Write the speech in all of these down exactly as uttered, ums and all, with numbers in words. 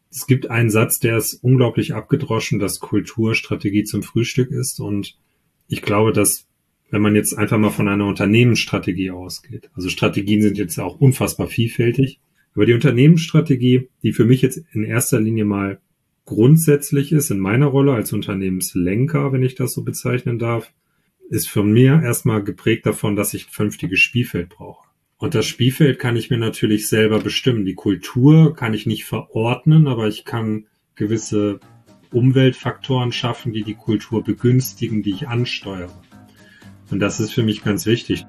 Es gibt einen Satz, der ist unglaublich abgedroschen, dass Kultur Strategie zum Frühstück ist. Und ich glaube, dass, wenn man jetzt einfach mal von einer Unternehmensstrategie ausgeht, also Strategien sind jetzt auch unfassbar vielfältig, aber die Unternehmensstrategie, die für mich jetzt in erster Linie mal grundsätzlich ist, in meiner Rolle als Unternehmenslenker, wenn ich das so bezeichnen darf, ist für mich erstmal geprägt davon, dass ich ein vernünftiges Spielfeld brauche. Und das Spielfeld kann ich mir natürlich selber bestimmen. Die Kultur kann ich nicht verordnen, aber ich kann gewisse Umweltfaktoren schaffen, die die Kultur begünstigen, die ich ansteuere. Und das ist für mich ganz wichtig.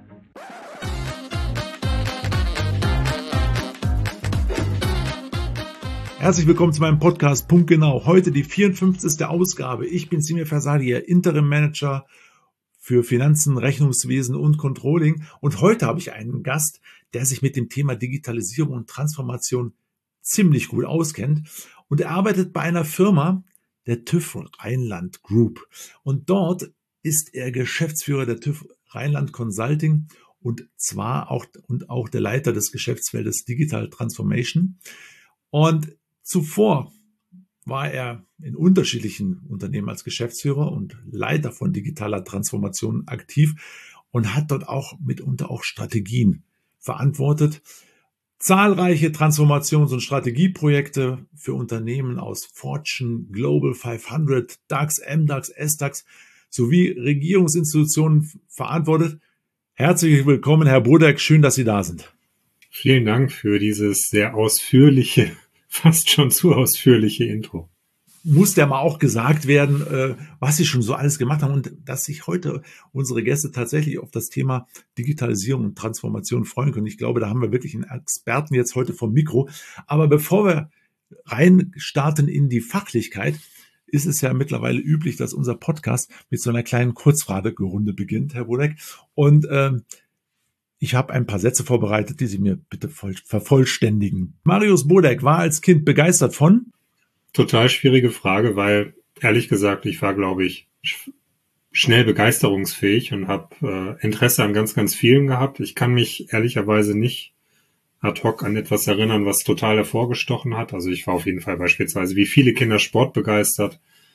Herzlich willkommen zu meinem Podcast Punktgenau. Heute die vierundfünfzigste Ausgabe. Ich bin Semir Fersadi, Interim Manager für Finanzen, Rechnungswesen und Controlling. Und heute habe ich einen Gast, der sich mit dem Thema Digitalisierung und Transformation ziemlich gut auskennt. Und er arbeitet bei einer Firma, der TÜV Rheinland Group. Und dort ist er Geschäftsführer der TÜV Rheinland Consulting und zwar auch, und auch der Leiter des Geschäftsfeldes Digital Transformation. Und zuvor war er in unterschiedlichen Unternehmen als Geschäftsführer und Leiter von digitaler Transformation aktiv und hat dort auch mitunter auch Strategien verantwortet. Zahlreiche Transformations- und Strategieprojekte für Unternehmen aus Fortune, Global fünfhundert, DAX, MDAX, SDAX sowie Regierungsinstitutionen verantwortet. Herzlich willkommen, Herr Bodek. Schön, dass Sie da sind. Vielen Dank für dieses sehr ausführliche, fast schon zu ausführliche Intro. Muss der mal auch gesagt werden, was Sie schon so alles gemacht haben und dass sich heute unsere Gäste tatsächlich auf das Thema Digitalisierung und Transformation freuen können. Ich glaube, da haben wir wirklich einen Experten jetzt heute vom Mikro. Aber bevor wir rein starten in die Fachlichkeit, ist es ja mittlerweile üblich, dass unser Podcast mit so einer kleinen Kurzfragerunde beginnt, Herr Bodek. Und ähm, ich habe ein paar Sätze vorbereitet, die Sie mir bitte voll, vervollständigen. Marius Bodek war als Kind begeistert von? Total schwierige Frage, weil ehrlich gesagt, ich war, glaube ich, schnell begeisterungsfähig und habe äh, Interesse an ganz, ganz vielen gehabt. Ich kann mich ehrlicherweise nicht ad hoc an etwas erinnern, was total hervorgestochen hat. Also ich war auf jeden Fall beispielsweise wie viele Kinder Sport begeistert,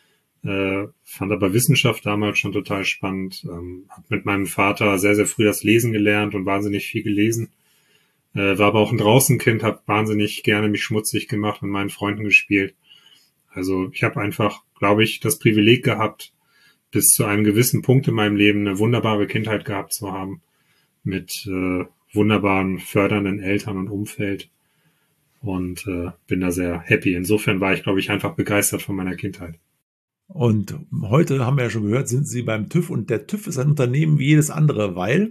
äh, fand aber Wissenschaft damals schon total spannend, ähm, habe mit meinem Vater sehr, sehr früh das Lesen gelernt und wahnsinnig viel gelesen. Äh, war aber auch ein Draußenkind, habe wahnsinnig gerne mich schmutzig gemacht und mit meinen Freunden gespielt. Also ich habe einfach, glaube ich, das Privileg gehabt, bis zu einem gewissen Punkt in meinem Leben eine wunderbare Kindheit gehabt zu haben, mit äh, wunderbaren, fördernden Eltern und Umfeld und äh, bin da sehr happy. Insofern war ich, glaube ich, einfach begeistert von meiner Kindheit. Und heute haben wir ja schon gehört, sind Sie beim TÜV und der TÜV ist ein Unternehmen wie jedes andere, weil?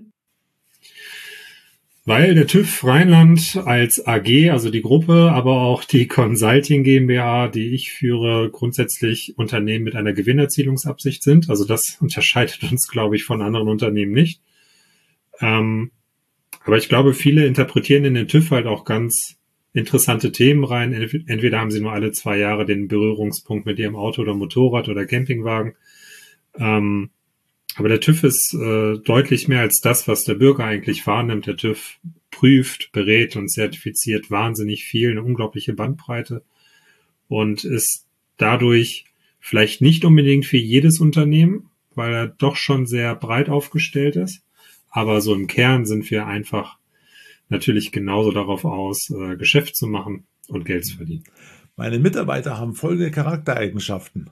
Weil der TÜV Rheinland als A G, also die Gruppe, aber auch die Consulting GmbH, die ich führe, grundsätzlich Unternehmen mit einer Gewinnerzielungsabsicht sind. Also das unterscheidet uns, glaube ich, von anderen Unternehmen nicht. Ähm, aber ich glaube, viele interpretieren in den TÜV halt auch ganz interessante Themen rein. Entweder haben sie nur alle zwei Jahre den Berührungspunkt mit ihrem Auto oder Motorrad oder Campingwagen. Ähm, Aber der TÜV ist äh, deutlich mehr als das, was der Bürger eigentlich wahrnimmt. Der TÜV prüft, berät und zertifiziert wahnsinnig viel, eine unglaubliche Bandbreite und ist dadurch vielleicht nicht unbedingt für jedes Unternehmen, weil er doch schon sehr breit aufgestellt ist. Aber so im Kern sind wir einfach natürlich genauso darauf aus, äh, Geschäft zu machen und Geld zu verdienen. Meine Mitarbeiter haben folgende Charaktereigenschaften.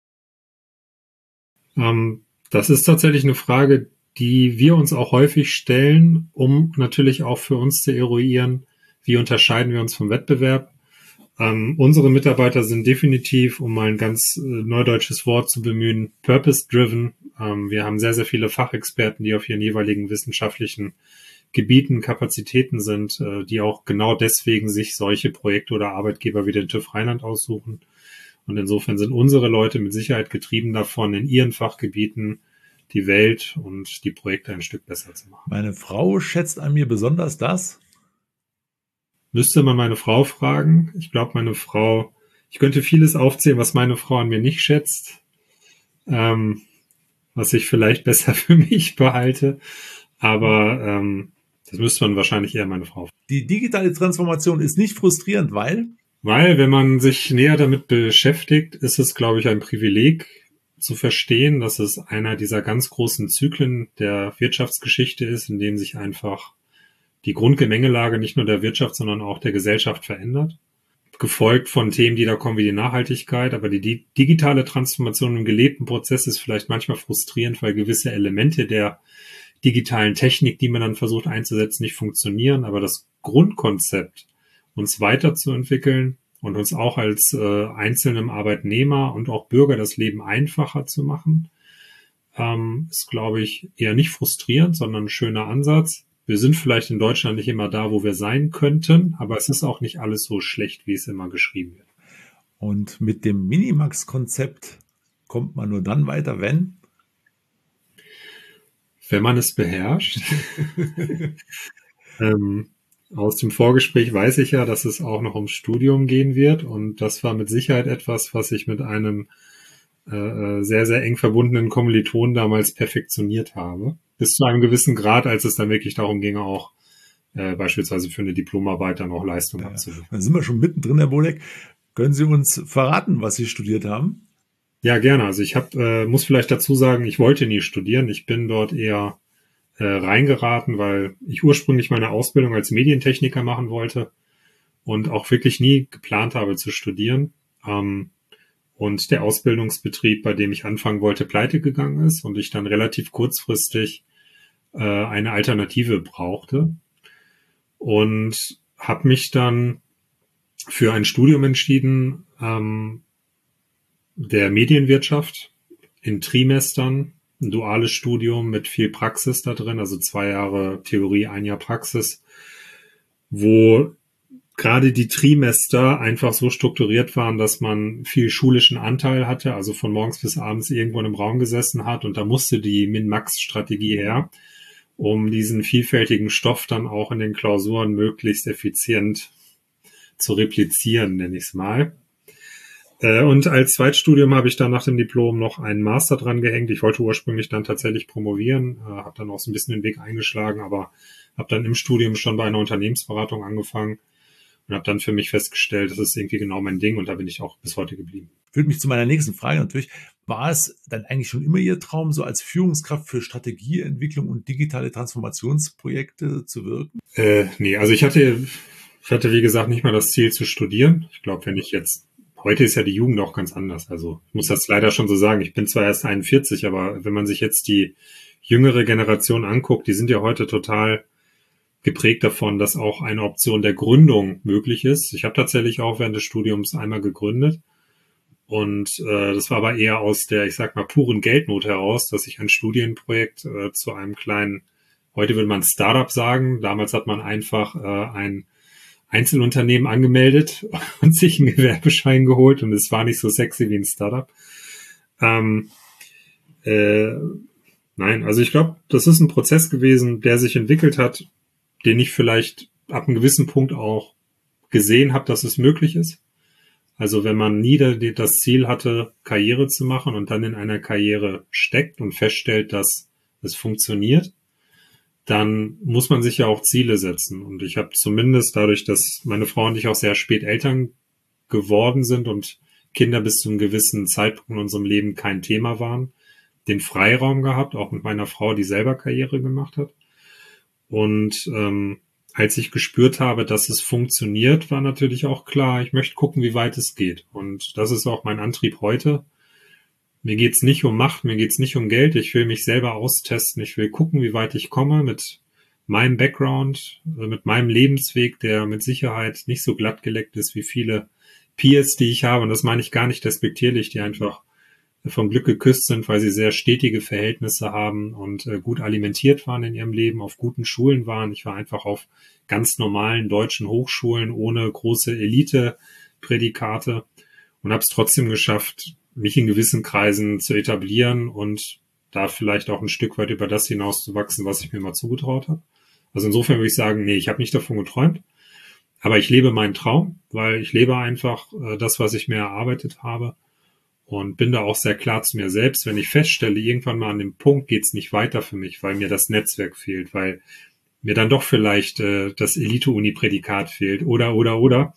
Ähm, Das ist tatsächlich eine Frage, die wir uns auch häufig stellen, um natürlich auch für uns zu eruieren, wie unterscheiden wir uns vom Wettbewerb. Ähm, unsere Mitarbeiter sind definitiv, um mal ein ganz äh, neudeutsches Wort zu bemühen, purpose-driven. Ähm, wir haben sehr, sehr viele Fachexperten, die auf ihren jeweiligen wissenschaftlichen Gebieten, Kapazitäten sind, äh, die auch genau deswegen sich solche Projekte oder Arbeitgeber wie den TÜV Rheinland aussuchen. Und insofern sind unsere Leute mit Sicherheit getrieben davon, in ihren Fachgebieten die Welt und die Projekte ein Stück besser zu machen. Meine Frau schätzt an mir besonders das? Müsste man meine Frau fragen. Ich glaube, meine Frau, ich könnte vieles aufzählen, was meine Frau an mir nicht schätzt, ähm, was ich vielleicht besser für mich behalte. Aber ähm, das müsste man wahrscheinlich eher meine Frau fragen. Die digitale Transformation ist nicht frustrierend, weil? Weil, wenn man sich näher damit beschäftigt, ist es, glaube ich, ein Privileg zu verstehen, dass es einer dieser ganz großen Zyklen der Wirtschaftsgeschichte ist, in dem sich einfach die Grundgemengelage nicht nur der Wirtschaft, sondern auch der Gesellschaft verändert. Gefolgt von Themen, die da kommen, wie die Nachhaltigkeit. Aber die digitale Transformation im gelebten Prozess ist vielleicht manchmal frustrierend, weil gewisse Elemente der digitalen Technik, die man dann versucht einzusetzen, nicht funktionieren. Aber das Grundkonzept, uns weiterzuentwickeln und uns auch als äh, einzelnem Arbeitnehmer und auch Bürger das Leben einfacher zu machen, ähm, ist, glaube ich, eher nicht frustrierend, sondern ein schöner Ansatz. Wir sind vielleicht in Deutschland nicht immer da, wo wir sein könnten, aber es ist auch nicht alles so schlecht, wie es immer geschrieben wird. Und mit dem Minimax-Konzept kommt man nur dann weiter, wenn? Wenn man es beherrscht. ähm, aus dem Vorgespräch weiß ich ja, dass es auch noch ums Studium gehen wird. Und das war mit Sicherheit etwas, was ich mit einem äh, sehr, sehr eng verbundenen Kommiliton damals perfektioniert habe. Bis zu einem gewissen Grad, als es dann wirklich darum ging, auch äh, beispielsweise für eine Diplomarbeit dann auch Leistung Ja, abzuliefern. dann sind wir schon mittendrin, Herr Bolek. Können Sie uns verraten, was Sie studiert haben? Ja, gerne. Also ich hab, äh, muss vielleicht dazu sagen, ich wollte nie studieren. Ich bin dort eher äh, reingeraten, weil ich ursprünglich meine Ausbildung als Medientechniker machen wollte und auch wirklich nie geplant habe zu studieren. Ähm, und der Ausbildungsbetrieb, bei dem ich anfangen wollte, pleite gegangen ist und ich dann relativ kurzfristig äh, eine Alternative brauchte und habe mich dann für ein Studium entschieden, ähm, der Medienwirtschaft in Trimestern, ein duales Studium mit viel Praxis da drin, also zwei Jahre Theorie, ein Jahr Praxis, wo gerade die Trimester einfach so strukturiert waren, dass man viel schulischen Anteil hatte, also von morgens bis abends irgendwo in einem Raum gesessen hat und da musste die Min-Max-Strategie her, um diesen vielfältigen Stoff dann auch in den Klausuren möglichst effizient zu replizieren, nenne ich es mal. Und als Zweitstudium habe ich dann nach dem Diplom noch einen Master dran gehängt. Ich wollte ursprünglich dann tatsächlich promovieren, habe dann auch so ein bisschen den Weg eingeschlagen, aber habe dann im Studium schon bei einer Unternehmensberatung angefangen und habe dann für mich festgestellt, das ist irgendwie genau mein Ding und da bin ich auch bis heute geblieben. Führt mich zu meiner nächsten Frage natürlich. War es dann eigentlich schon immer Ihr Traum, so als Führungskraft für Strategieentwicklung und digitale Transformationsprojekte zu wirken? Äh, nee, also ich hatte, ich hatte wie gesagt nicht mal das Ziel zu studieren. Ich glaube, wenn ich jetzt Heute ist ja die Jugend auch ganz anders. Also ich muss das leider schon so sagen. Ich bin zwar erst einundvierzig, aber wenn man sich jetzt die jüngere Generation anguckt, die sind ja heute total geprägt davon, dass auch eine Option der Gründung möglich ist. Ich habe tatsächlich auch während des Studiums einmal gegründet und äh, das war aber eher aus der, ich sag mal, puren Geldnot heraus, dass ich ein Studienprojekt äh, zu einem kleinen, heute würde man Startup sagen, damals hat man einfach äh, ein Einzelunternehmen angemeldet und sich einen Gewerbeschein geholt und es war nicht so sexy wie ein Startup. Ähm, äh, nein, also ich glaube, das ist ein Prozess gewesen, der sich entwickelt hat, den ich vielleicht ab einem gewissen Punkt auch gesehen habe, dass es möglich ist. Also wenn man nie das Ziel hatte, Karriere zu machen und dann in einer Karriere steckt und feststellt, dass es funktioniert, dann muss man sich ja auch Ziele setzen. Und ich habe zumindest dadurch, dass meine Frau und ich auch sehr spät Eltern geworden sind und Kinder bis zu einem gewissen Zeitpunkt in unserem Leben kein Thema waren, den Freiraum gehabt, auch mit meiner Frau, die selber Karriere gemacht hat. Und ähm, als ich gespürt habe, dass es funktioniert, war natürlich auch klar, ich möchte gucken, wie weit es geht. Und das ist auch mein Antrieb heute. Mir geht's nicht um Macht, mir geht's nicht um Geld. Ich will mich selber austesten. Ich will gucken, wie weit ich komme mit meinem Background, mit meinem Lebensweg, der mit Sicherheit nicht so glatt geleckt ist wie viele Peers, die ich habe. Und das meine ich gar nicht despektierlich, die einfach vom Glück geküsst sind, weil sie sehr stetige Verhältnisse haben und gut alimentiert waren in ihrem Leben, auf guten Schulen waren. Ich war einfach auf ganz normalen deutschen Hochschulen ohne große Elite-Prädikate und habe es trotzdem geschafft, mich in gewissen Kreisen zu etablieren und da vielleicht auch ein Stück weit über das hinauszuwachsen, was ich mir mal zugetraut habe. Also insofern würde ich sagen, nee, ich habe nicht davon geträumt, aber ich lebe meinen Traum, weil ich lebe einfach äh, das, was ich mir erarbeitet habe und bin da auch sehr klar zu mir selbst. Wenn ich feststelle, irgendwann mal an dem Punkt geht's nicht weiter für mich, weil mir das Netzwerk fehlt, weil mir dann doch vielleicht äh, das Elite-Uni-Prädikat fehlt oder, oder, oder,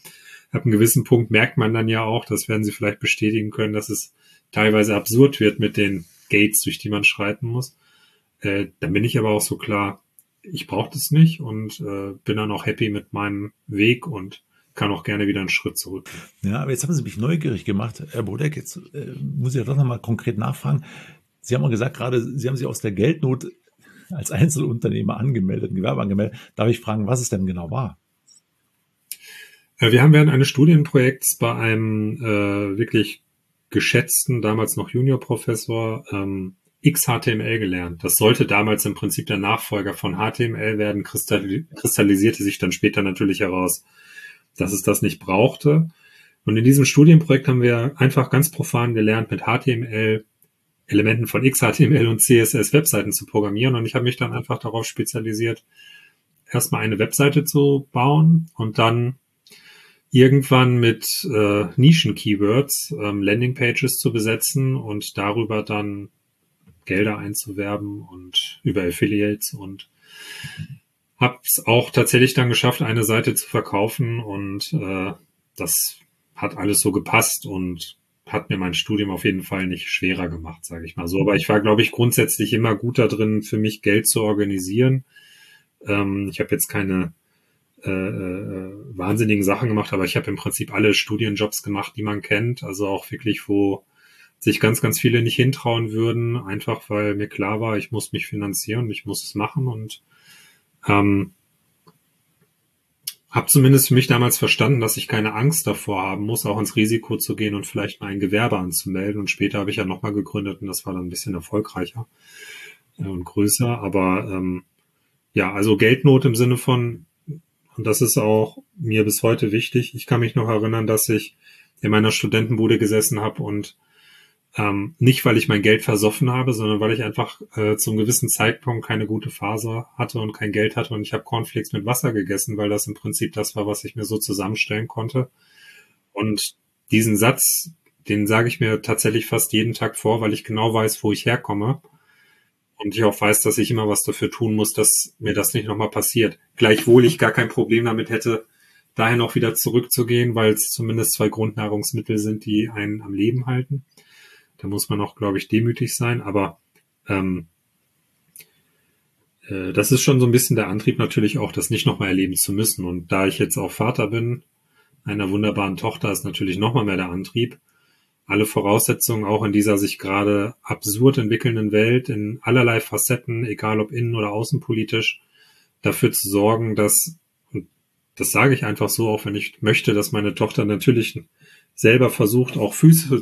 ab einem gewissen Punkt merkt man dann ja auch, das werden Sie vielleicht bestätigen können, dass es teilweise absurd wird mit den Gates, durch die man schreiten muss. Äh, dann bin ich aber auch so klar, ich brauche das nicht und äh, bin dann auch happy mit meinem Weg und kann auch gerne wieder einen Schritt zurück. Ja, aber jetzt haben Sie mich neugierig gemacht, Herr Bodek. Jetzt äh, muss ich ja doch nochmal konkret nachfragen. Sie haben mal gesagt, gerade Sie haben sich aus der Geldnot als Einzelunternehmer angemeldet, ein Gewerbe angemeldet. Darf ich fragen, was es denn genau war? Wir haben während eines Studienprojekts bei einem äh, wirklich geschätzten, damals noch Juniorprofessor, ähm, X H T M L gelernt. Das sollte damals im Prinzip der Nachfolger von H T M L werden, kristalli- kristallisierte sich dann später natürlich heraus, dass es das nicht brauchte. Und in diesem Studienprojekt haben wir einfach ganz profan gelernt, mit H T M L, Elementen von X H T M L und C S S Webseiten zu programmieren. Und ich habe mich dann einfach darauf spezialisiert, erstmal eine Webseite zu bauen und dann irgendwann mit äh, Nischen-Keywords ähm, Landingpages zu besetzen und darüber dann Gelder einzuwerben und über Affiliates, und habe es auch tatsächlich dann geschafft, eine Seite zu verkaufen, und äh, das hat alles so gepasst und hat mir mein Studium auf jeden Fall nicht schwerer gemacht, sage ich mal so. Aber ich war, glaube ich, grundsätzlich immer gut da drin, für mich Geld zu organisieren. Ähm, ich habe jetzt keine äh, äh, wahnsinnigen Sachen gemacht, aber ich habe im Prinzip alle Studienjobs gemacht, die man kennt. Also auch wirklich, wo sich ganz, ganz viele nicht hintrauen würden, einfach weil mir klar war, ich muss mich finanzieren, ich muss es machen, und ähm, habe zumindest für mich damals verstanden, dass ich keine Angst davor haben muss, auch ins Risiko zu gehen und vielleicht mal ein Gewerbe anzumelden. Und später habe ich ja nochmal gegründet und das war dann ein bisschen erfolgreicher äh, und größer. Aber ähm, ja, also Geldnot im Sinne von, und das ist auch mir bis heute wichtig, ich kann mich noch erinnern, dass ich in meiner Studentenbude gesessen habe und Ähm, nicht, weil ich mein Geld versoffen habe, sondern weil ich einfach äh, zum gewissen Zeitpunkt keine gute Phase hatte und kein Geld hatte, und ich habe Cornflakes mit Wasser gegessen, weil das im Prinzip das war, was ich mir so zusammenstellen konnte. Und diesen Satz, den sage ich mir tatsächlich fast jeden Tag vor, weil ich genau weiß, wo ich herkomme. Und ich auch weiß, dass ich immer was dafür tun muss, dass mir das nicht nochmal passiert. Gleichwohl ich gar kein Problem damit hätte, daher noch wieder zurückzugehen, weil es zumindest zwei Grundnahrungsmittel sind, die einen am Leben halten. Da muss man auch, glaube ich, demütig sein. Aber ähm, äh, das ist schon so ein bisschen der Antrieb natürlich auch, das nicht nochmal erleben zu müssen. Und da ich jetzt auch Vater bin, einer wunderbaren Tochter, ist natürlich nochmal mehr der Antrieb, alle Voraussetzungen auch in dieser sich gerade absurd entwickelnden Welt in allerlei Facetten, egal ob innen- oder außenpolitisch, dafür zu sorgen, dass, und das sage ich einfach so, auch wenn ich möchte, dass meine Tochter natürlich selber versucht, auch Füße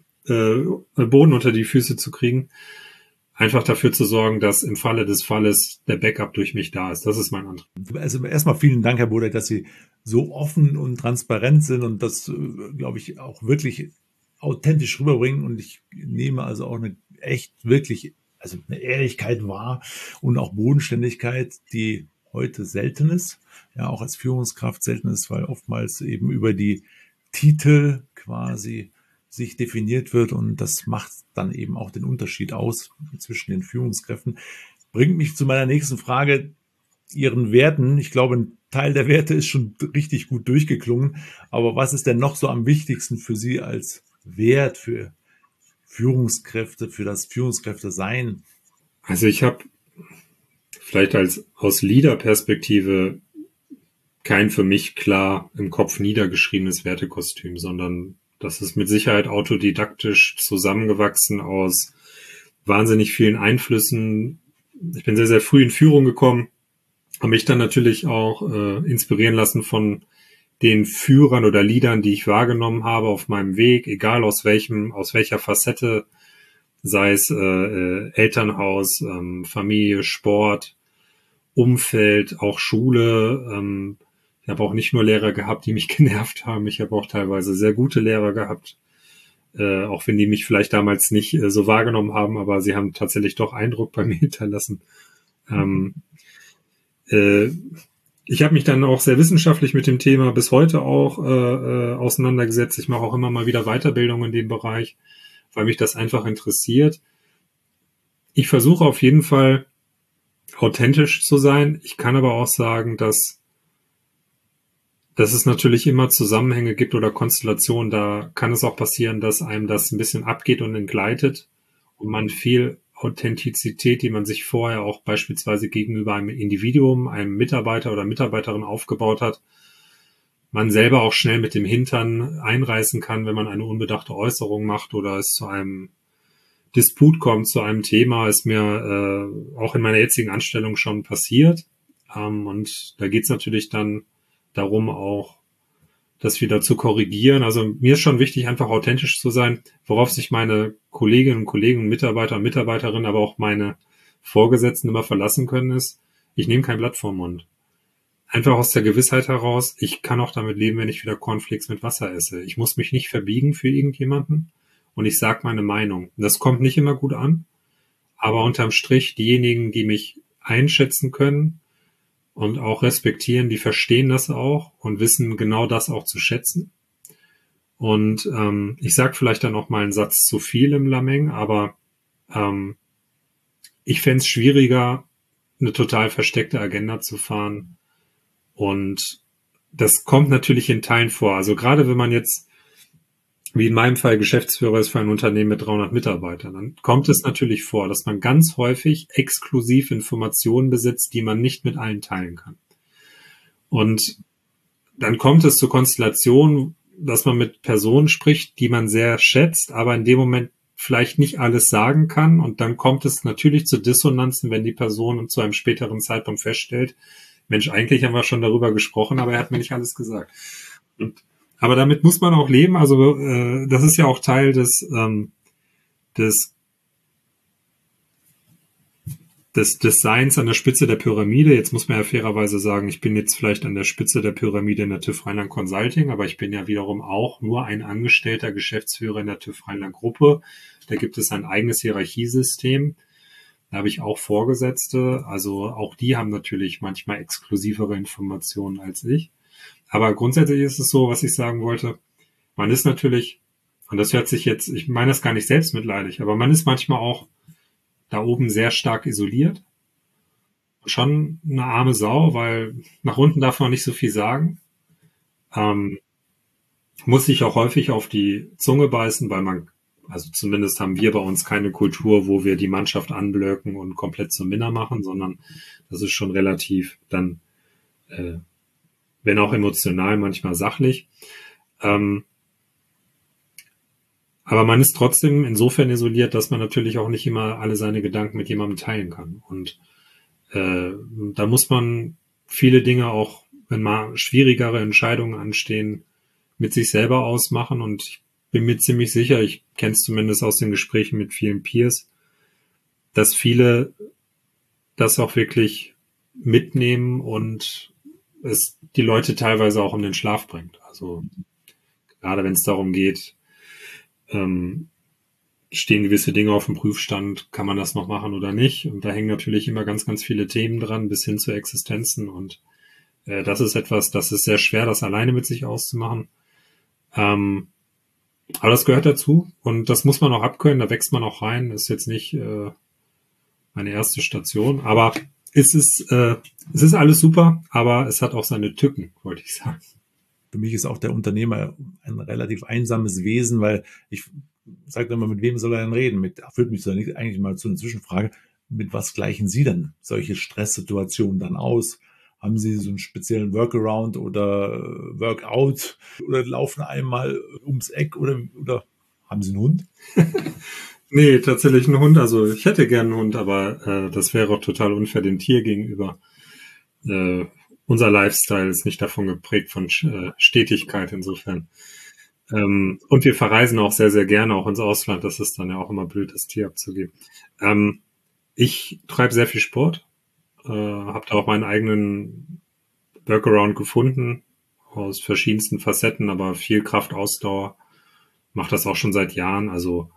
Boden unter die Füße zu kriegen, einfach dafür zu sorgen, dass im Falle des Falles der Backup durch mich da ist. Das ist mein Antrieb. Also erstmal vielen Dank, Herr Bodek, dass Sie so offen und transparent sind und das, glaube ich, auch wirklich authentisch rüberbringen. Und ich nehme also auch eine echt wirklich, also eine Ehrlichkeit wahr und auch Bodenständigkeit, die heute selten ist, ja auch als Führungskraft selten ist, weil oftmals eben über die Titel quasi sich definiert wird, und das macht dann eben auch den Unterschied aus zwischen den Führungskräften. Bringt mich zu meiner nächsten Frage, Ihren Werten. Ich glaube, ein Teil der Werte ist schon richtig gut durchgeklungen, aber was ist denn noch so am wichtigsten für Sie als Wert für Führungskräfte, für das Führungskräfte-Sein? Also ich habe vielleicht als aus Leader-Perspektive kein für mich klar im Kopf niedergeschriebenes Wertekostüm, sondern das ist mit Sicherheit autodidaktisch zusammengewachsen aus wahnsinnig vielen Einflüssen. Ich bin sehr, sehr früh in Führung gekommen, habe mich dann natürlich auch äh, inspirieren lassen von den Führern oder Leadern, die ich wahrgenommen habe auf meinem Weg, egal aus welchem, aus welcher Facette, sei es äh, Elternhaus, ähm, Familie, Sport, Umfeld, auch Schule. Ähm, ich habe auch nicht nur Lehrer gehabt, die mich genervt haben. Ich habe auch teilweise sehr gute Lehrer gehabt, äh, auch wenn die mich vielleicht damals nicht äh, so wahrgenommen haben, aber sie haben tatsächlich doch Eindruck bei mir hinterlassen. Ähm, äh, ich habe mich dann auch sehr wissenschaftlich mit dem Thema bis heute auch äh, äh, auseinandergesetzt. Ich mache auch immer mal wieder Weiterbildung in dem Bereich, weil mich das einfach interessiert. Ich versuche auf jeden Fall authentisch zu sein. Ich kann aber auch sagen, dass dass es natürlich immer Zusammenhänge gibt oder Konstellationen, da kann es auch passieren, dass einem das ein bisschen abgeht und entgleitet und man viel Authentizität, die man sich vorher auch beispielsweise gegenüber einem Individuum, einem Mitarbeiter oder Mitarbeiterin aufgebaut hat, man selber auch schnell mit dem Hintern einreißen kann, wenn man eine unbedachte Äußerung macht oder es zu einem Disput kommt, zu einem Thema, ist mir äh, auch in meiner jetzigen Anstellung schon passiert. Ähm, und da geht es natürlich dann darum, auch das wieder zu korrigieren. Also mir ist schon wichtig, einfach authentisch zu sein, worauf sich meine Kolleginnen und Kollegen, Mitarbeiter und Mitarbeiterinnen, aber auch meine Vorgesetzten immer verlassen können, ist, ich nehme kein Blatt vorm Mund. Einfach aus der Gewissheit heraus, ich kann auch damit leben, wenn ich wieder Cornflakes mit Wasser esse. Ich muss mich nicht verbiegen für irgendjemanden und ich sage meine Meinung. Das kommt nicht immer gut an, aber unterm Strich diejenigen, die mich einschätzen können und auch respektieren, die verstehen das auch und wissen genau das auch zu schätzen. Und ähm, ich sage vielleicht dann auch mal einen Satz zu viel im Lameng, aber ähm, ich fände es schwieriger, eine total versteckte Agenda zu fahren. Und das kommt natürlich in Teilen vor. Also gerade wenn man jetzt, wie in meinem Fall, Geschäftsführer ist für ein Unternehmen mit dreihundert Mitarbeitern, dann kommt es natürlich vor, dass man ganz häufig exklusiv Informationen besitzt, die man nicht mit allen teilen kann. Und dann kommt es zur Konstellation, dass man mit Personen spricht, die man sehr schätzt, aber in dem Moment vielleicht nicht alles sagen kann. Und dann kommt es natürlich zu Dissonanzen, wenn die Person zu einem späteren Zeitpunkt feststellt, Mensch, eigentlich haben wir schon darüber gesprochen, aber er hat mir nicht alles gesagt. Und, aber damit muss man auch leben. Also äh, das ist ja auch Teil des, ähm, des, des Designs an der Spitze der Pyramide. Jetzt muss man ja fairerweise sagen, ich bin jetzt vielleicht an der Spitze der Pyramide in der TÜV Rheinland Consulting, aber ich bin ja wiederum auch nur ein angestellter Geschäftsführer in der TÜV Rheinland Gruppe. Da gibt es ein eigenes Hierarchiesystem. Da habe ich auch Vorgesetzte, also auch die haben natürlich manchmal exklusivere Informationen als ich. Aber grundsätzlich ist es so, was ich sagen wollte, man ist natürlich, und das hört sich jetzt, ich meine das gar nicht selbstmitleidig, aber man ist manchmal auch da oben sehr stark isoliert. Schon eine arme Sau, weil nach unten darf man nicht so viel sagen. Ähm, muss sich auch häufig auf die Zunge beißen, weil man Also zumindest haben wir bei uns keine Kultur, wo wir die Mannschaft anblöken und komplett zum Minner machen, sondern das ist schon relativ dann, äh, wenn auch emotional, manchmal sachlich. Ähm, aber man ist trotzdem insofern isoliert, dass man natürlich auch nicht immer alle seine Gedanken mit jemandem teilen kann. Und äh, da muss man viele Dinge auch, wenn mal schwierigere Entscheidungen anstehen, mit sich selber ausmachen. Und ich bin mir ziemlich sicher, ich kenne es zumindest aus den Gesprächen mit vielen Peers, dass viele das auch wirklich mitnehmen und es die Leute teilweise auch um den Schlaf bringt. Also gerade wenn es darum geht, ähm, stehen gewisse Dinge auf dem Prüfstand, kann man das noch machen oder nicht? Und da hängen natürlich immer ganz, ganz viele Themen dran, bis hin zu Existenzen. Und äh, das ist etwas, das ist sehr schwer, das alleine mit sich auszumachen. Ähm, Aber das gehört dazu und das muss man auch abkönnen, da wächst man auch rein. Das ist jetzt nicht äh, meine erste Station, aber es ist, äh, es ist alles super, aber es hat auch seine Tücken, wollte ich sagen. Für mich ist auch der Unternehmer ein relativ einsames Wesen, weil ich sage immer, mit wem soll er denn reden? Mit, führt mich so nicht eigentlich mal zu einer Zwischenfrage, mit was gleichen Sie denn solche Stresssituationen dann aus? Haben Sie so einen speziellen Workaround oder Workout oder laufen einmal ums Eck oder, oder haben Sie einen Hund? Nee, tatsächlich ein Hund. Also ich hätte gern einen Hund, aber äh, das wäre auch total unfair dem Tier gegenüber. Äh, unser Lifestyle ist nicht davon geprägt von äh, Stetigkeit insofern. Ähm, und wir verreisen auch sehr, sehr gerne auch ins Ausland. Das ist dann ja auch immer blöd, das Tier abzugeben. Ähm, ich treibe sehr viel Sport. Äh, habe da auch meinen eigenen Workaround gefunden aus verschiedensten Facetten, aber viel Kraft, Ausdauer. Mache das auch schon seit Jahren. Also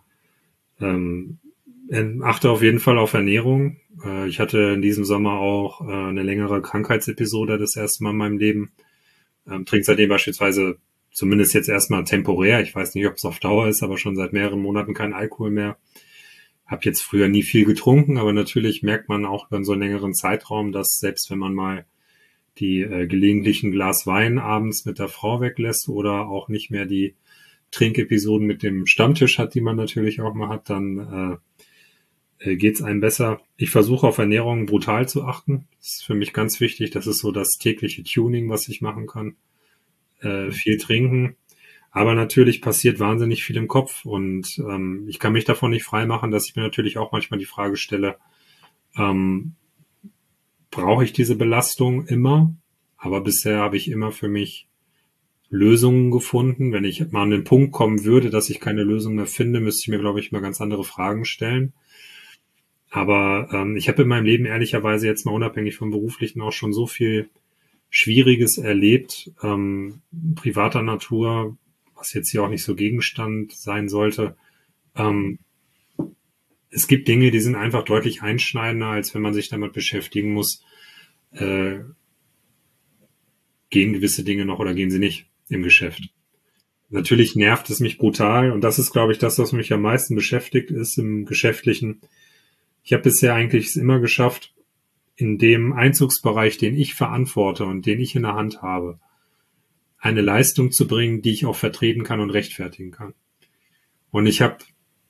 ähm, achte auf jeden Fall auf Ernährung. Äh, ich hatte in diesem Sommer auch äh, eine längere Krankheitsepisode das erste Mal in meinem Leben. Ähm, trinke seitdem beispielsweise, zumindest jetzt erstmal temporär, ich weiß nicht, ob es auf Dauer ist, aber schon seit mehreren Monaten kein Alkohol mehr. Habe jetzt früher nie viel getrunken, aber natürlich merkt man auch über so einen längeren Zeitraum, dass selbst wenn man mal die äh, gelegentlich ein Glas Wein abends mit der Frau weglässt oder auch nicht mehr die Trinkepisoden mit dem Stammtisch hat, die man natürlich auch mal hat, dann äh, geht's einem besser. Ich versuche auf Ernährung brutal zu achten. Das ist für mich ganz wichtig. Das ist so das tägliche Tuning, was ich machen kann. Äh, viel trinken. Aber natürlich passiert wahnsinnig viel im Kopf und ähm, ich kann mich davon nicht freimachen, dass ich mir natürlich auch manchmal die Frage stelle, ähm, brauche ich diese Belastung immer? Aber bisher habe ich immer für mich Lösungen gefunden. Wenn ich mal an den Punkt kommen würde, dass ich keine Lösung mehr finde, müsste ich mir, glaube ich, mal ganz andere Fragen stellen. Aber ähm, ich habe in meinem Leben ehrlicherweise jetzt mal unabhängig vom Beruflichen auch schon so viel Schwieriges erlebt, ähm, privater Natur, was jetzt hier auch nicht so Gegenstand sein sollte. Ähm, es gibt Dinge, die sind einfach deutlich einschneidender, als wenn man sich damit beschäftigen muss, äh, gehen gewisse Dinge noch oder gehen sie nicht im Geschäft. Natürlich nervt es mich brutal und das ist, glaube ich, das, was mich am meisten beschäftigt, ist im Geschäftlichen. Ich habe bisher eigentlich es immer geschafft, in dem Einzugsbereich, den ich verantworte und den ich in der Hand habe, eine Leistung zu bringen, die ich auch vertreten kann und rechtfertigen kann. Und ich habe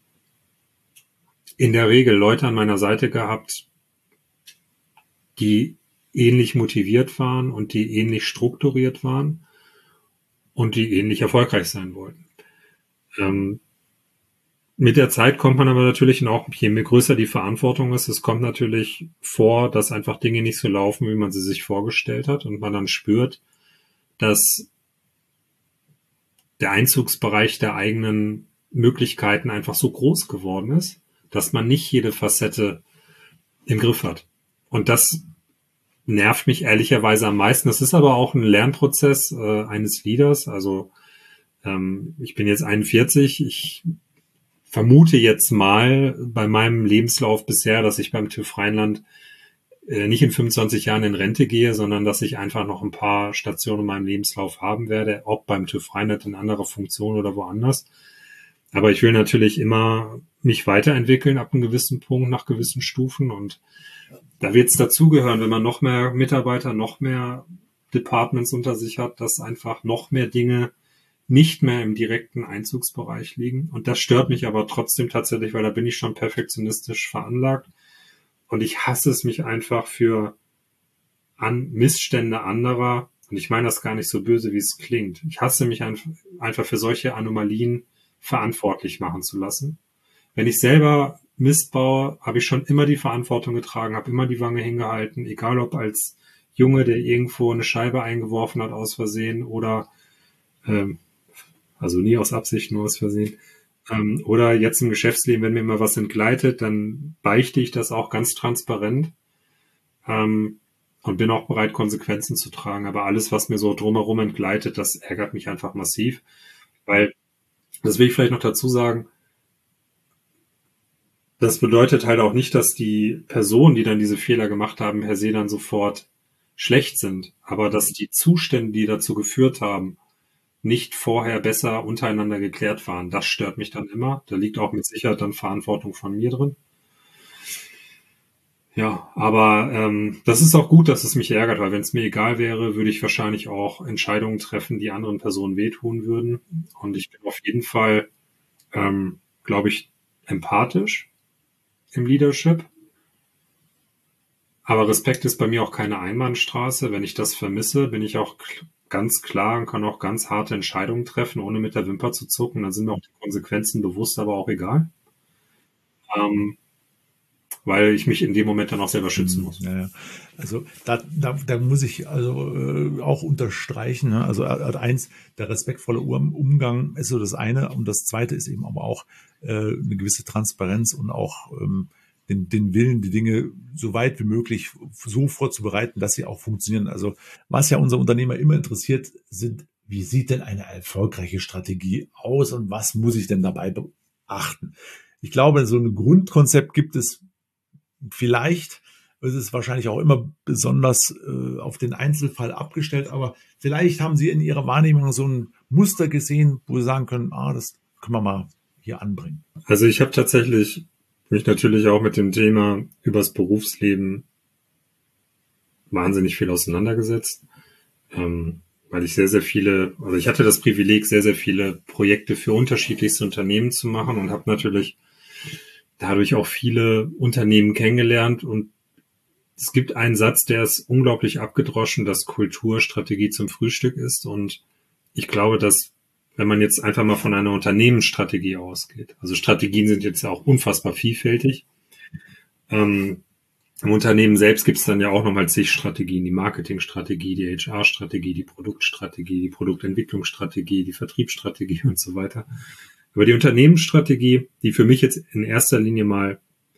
in der Regel Leute an meiner Seite gehabt, die ähnlich motiviert waren und die ähnlich strukturiert waren und die ähnlich erfolgreich sein wollten. Ähm, mit der Zeit kommt man aber natürlich auch, je größer die Verantwortung ist, es kommt natürlich vor, dass einfach Dinge nicht so laufen, wie man sie sich vorgestellt hat und man dann spürt, dass der Einzugsbereich der eigenen Möglichkeiten einfach so groß geworden ist, dass man nicht jede Facette im Griff hat. Und das nervt mich ehrlicherweise am meisten. Das ist aber auch ein Lernprozess äh, eines Leaders. Also ähm, ich bin jetzt einundvierzig. Ich vermute jetzt mal bei meinem Lebenslauf bisher, dass ich beim TÜV Rheinland äh, nicht in fünfundzwanzig Jahren in Rente gehe, sondern dass ich einfach noch ein paar Stationen in meinem Lebenslauf haben werde, ob beim TÜV Rheinland in anderer Funktion oder woanders. Aber ich will natürlich immer mich weiterentwickeln ab einem gewissen Punkt, nach gewissen Stufen. Und da wird es dazugehören, wenn man noch mehr Mitarbeiter, noch mehr Departments unter sich hat, dass einfach noch mehr Dinge nicht mehr im direkten Einzugsbereich liegen. Und das stört mich aber trotzdem tatsächlich, weil da bin ich schon perfektionistisch veranlagt. Und ich hasse es mich einfach für an Missstände anderer. Und ich meine das gar nicht so böse, wie es klingt. Ich hasse mich einfach für solche Anomalien verantwortlich machen zu lassen. Wenn ich selber Mist baue, habe ich schon immer die Verantwortung getragen, habe immer die Wange hingehalten, egal ob als Junge, der irgendwo eine Scheibe eingeworfen hat aus Versehen oder ähm, also nie aus Absicht, nur aus Versehen. Ähm, oder jetzt im Geschäftsleben, wenn mir mal was entgleitet, dann beichte ich das auch ganz transparent ähm, und bin auch bereit, Konsequenzen zu tragen. Aber alles, was mir so drumherum entgleitet, das ärgert mich einfach massiv. Weil, das will ich vielleicht noch dazu sagen, das bedeutet halt auch nicht, dass die Personen, die dann diese Fehler gemacht haben, per se dann sofort schlecht sind. Aber dass die Zustände, die dazu geführt haben, nicht vorher besser untereinander geklärt waren. Das stört mich dann immer. Da liegt auch mit Sicherheit dann Verantwortung von mir drin. Ja, aber ähm, das ist auch gut, dass es mich ärgert, weil wenn es mir egal wäre, würde ich wahrscheinlich auch Entscheidungen treffen, die anderen Personen wehtun würden. Und ich bin auf jeden Fall, ähm, glaube ich, empathisch im Leadership. Aber Respekt ist bei mir auch keine Einbahnstraße. Wenn ich das vermisse, bin ich auch ganz klar und kann auch ganz harte Entscheidungen treffen, ohne mit der Wimper zu zucken. Dann sind mir auch die Konsequenzen bewusst, aber auch egal. Ähm, weil ich mich in dem Moment dann auch selber schützen muss. Ja, ja. Also da, da, da muss ich also äh, auch unterstreichen. Ne? Also äh, eins, der respektvolle Umgang ist so das eine und das zweite ist eben aber auch äh, eine gewisse Transparenz und auch ähm, den, den Willen, die Dinge so weit wie möglich so vorzubereiten, dass sie auch funktionieren. Also was ja unser Unternehmer immer interessiert, sind, wie sieht denn eine erfolgreiche Strategie aus und was muss ich denn dabei beachten? Ich glaube, so ein Grundkonzept gibt es vielleicht, ist es wahrscheinlich auch immer besonders äh, auf den Einzelfall abgestellt, aber vielleicht haben Sie in Ihrer Wahrnehmung so ein Muster gesehen, wo Sie sagen können, ah, das können wir mal hier anbringen. Also ich habe tatsächlich mich natürlich auch mit dem Thema übers Berufsleben wahnsinnig viel auseinandergesetzt, ähm, weil ich sehr, sehr viele, also ich hatte das Privileg, sehr, sehr viele Projekte für unterschiedlichste Unternehmen zu machen und habe natürlich dadurch auch viele Unternehmen kennengelernt. Und es gibt einen Satz, der ist unglaublich abgedroschen, dass Kultur Strategie zum Frühstück ist. Und ich glaube, dass, wenn man jetzt einfach mal von einer Unternehmensstrategie ausgeht, also Strategien sind jetzt ja auch unfassbar vielfältig. Ähm, Im Unternehmen selbst gibt es dann ja auch nochmal zig Strategien, die Marketingstrategie, die H R-Strategie, die Produktstrategie, die Produktentwicklungsstrategie, die Vertriebsstrategie und so weiter. Aber die Unternehmensstrategie, die für mich jetzt in erster Linie mal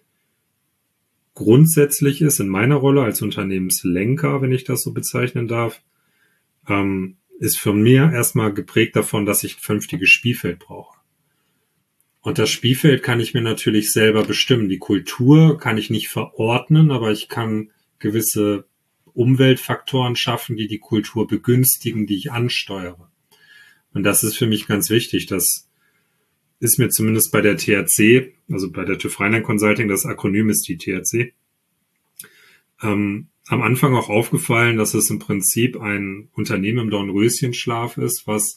grundsätzlich ist, in meiner Rolle als Unternehmenslenker, wenn ich das so bezeichnen darf, ähm, ist für mich erstmal geprägt davon, dass ich ein vernünftiges Spielfeld brauche. Und das Spielfeld kann ich mir natürlich selber bestimmen. Die Kultur kann ich nicht verordnen, aber ich kann gewisse Umweltfaktoren schaffen, die die Kultur begünstigen, die ich ansteuere. Und das ist für mich ganz wichtig. Das ist mir zumindest bei der T H C, also bei der TÜV Rheinland Consulting, das Akronym ist die T H C, ähm, am Anfang auch aufgefallen, dass es im Prinzip ein Unternehmen im Dornröschenschlaf ist, was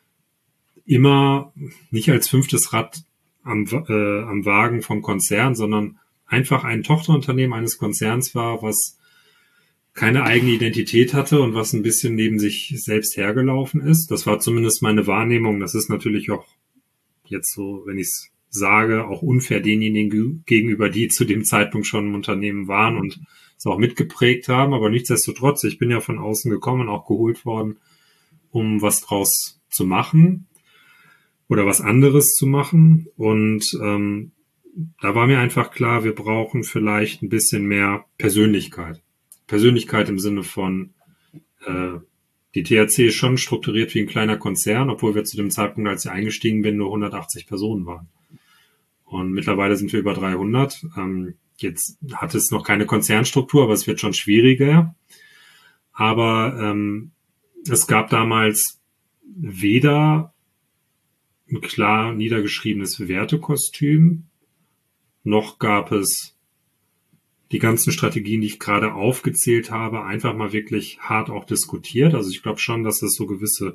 immer nicht als fünftes Rad am, äh, am Wagen vom Konzern, sondern einfach ein Tochterunternehmen eines Konzerns war, was keine eigene Identität hatte und was ein bisschen neben sich selbst hergelaufen ist. Das war zumindest meine Wahrnehmung. Das ist natürlich auch jetzt so, wenn ich es sage, auch unfair denjenigen gegenüber, die zu dem Zeitpunkt schon im Unternehmen waren und es auch mitgeprägt haben. Aber nichtsdestotrotz, ich bin ja von außen gekommen und auch geholt worden, um was draus zu machen oder was anderes zu machen. Und ähm, da war mir einfach klar, wir brauchen vielleicht ein bisschen mehr Persönlichkeit. Persönlichkeit im Sinne von, äh, die T H C ist schon strukturiert wie ein kleiner Konzern, obwohl wir zu dem Zeitpunkt, als ich eingestiegen bin, nur hundertachtzig Personen waren. Und mittlerweile sind wir über dreihundert. Ähm, jetzt hat es noch keine Konzernstruktur, aber es wird schon schwieriger. Aber ähm, es gab damals weder ein klar niedergeschriebenes Wertekostüm, noch gab es die ganzen Strategien, die ich gerade aufgezählt habe, einfach mal wirklich hart auch diskutiert. Also ich glaube schon, dass es so gewisse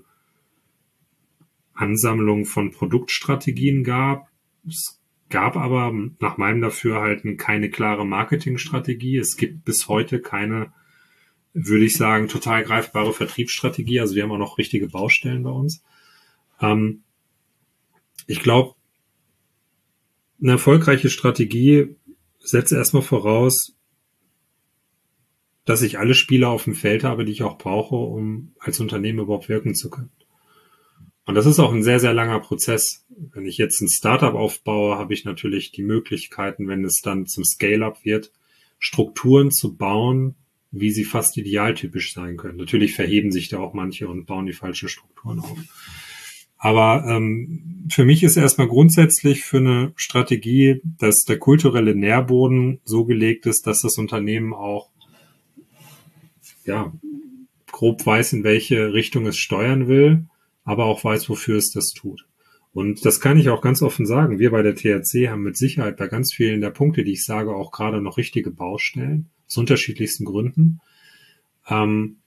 Ansammlungen von Produktstrategien gab. Es gab aber nach meinem Dafürhalten keine klare Marketingstrategie. Es gibt bis heute keine, würde ich sagen, total greifbare Vertriebsstrategie. Also wir haben auch noch richtige Baustellen bei uns. Ähm, ich glaube, eine erfolgreiche Strategie setzt erstmal voraus, dass ich alle Spieler auf dem Feld habe, die ich auch brauche, um als Unternehmen überhaupt wirken zu können. Und das ist auch ein sehr, sehr langer Prozess. Wenn ich jetzt ein Startup aufbaue, habe ich natürlich die Möglichkeiten, wenn es dann zum Scale-up wird, Strukturen zu bauen, wie sie fast idealtypisch sein können. Natürlich verheben sich da auch manche und bauen die falschen Strukturen auf. Aber ähm, für mich ist erstmal grundsätzlich für eine Strategie, dass der kulturelle Nährboden so gelegt ist, dass das Unternehmen auch ja grob weiß, in welche Richtung es steuern will, aber auch weiß, wofür es das tut. Und das kann ich auch ganz offen sagen. Wir bei der T H C haben mit Sicherheit bei ganz vielen der Punkte, die ich sage, auch gerade noch richtige Baustellen, aus unterschiedlichsten Gründen. Ähm,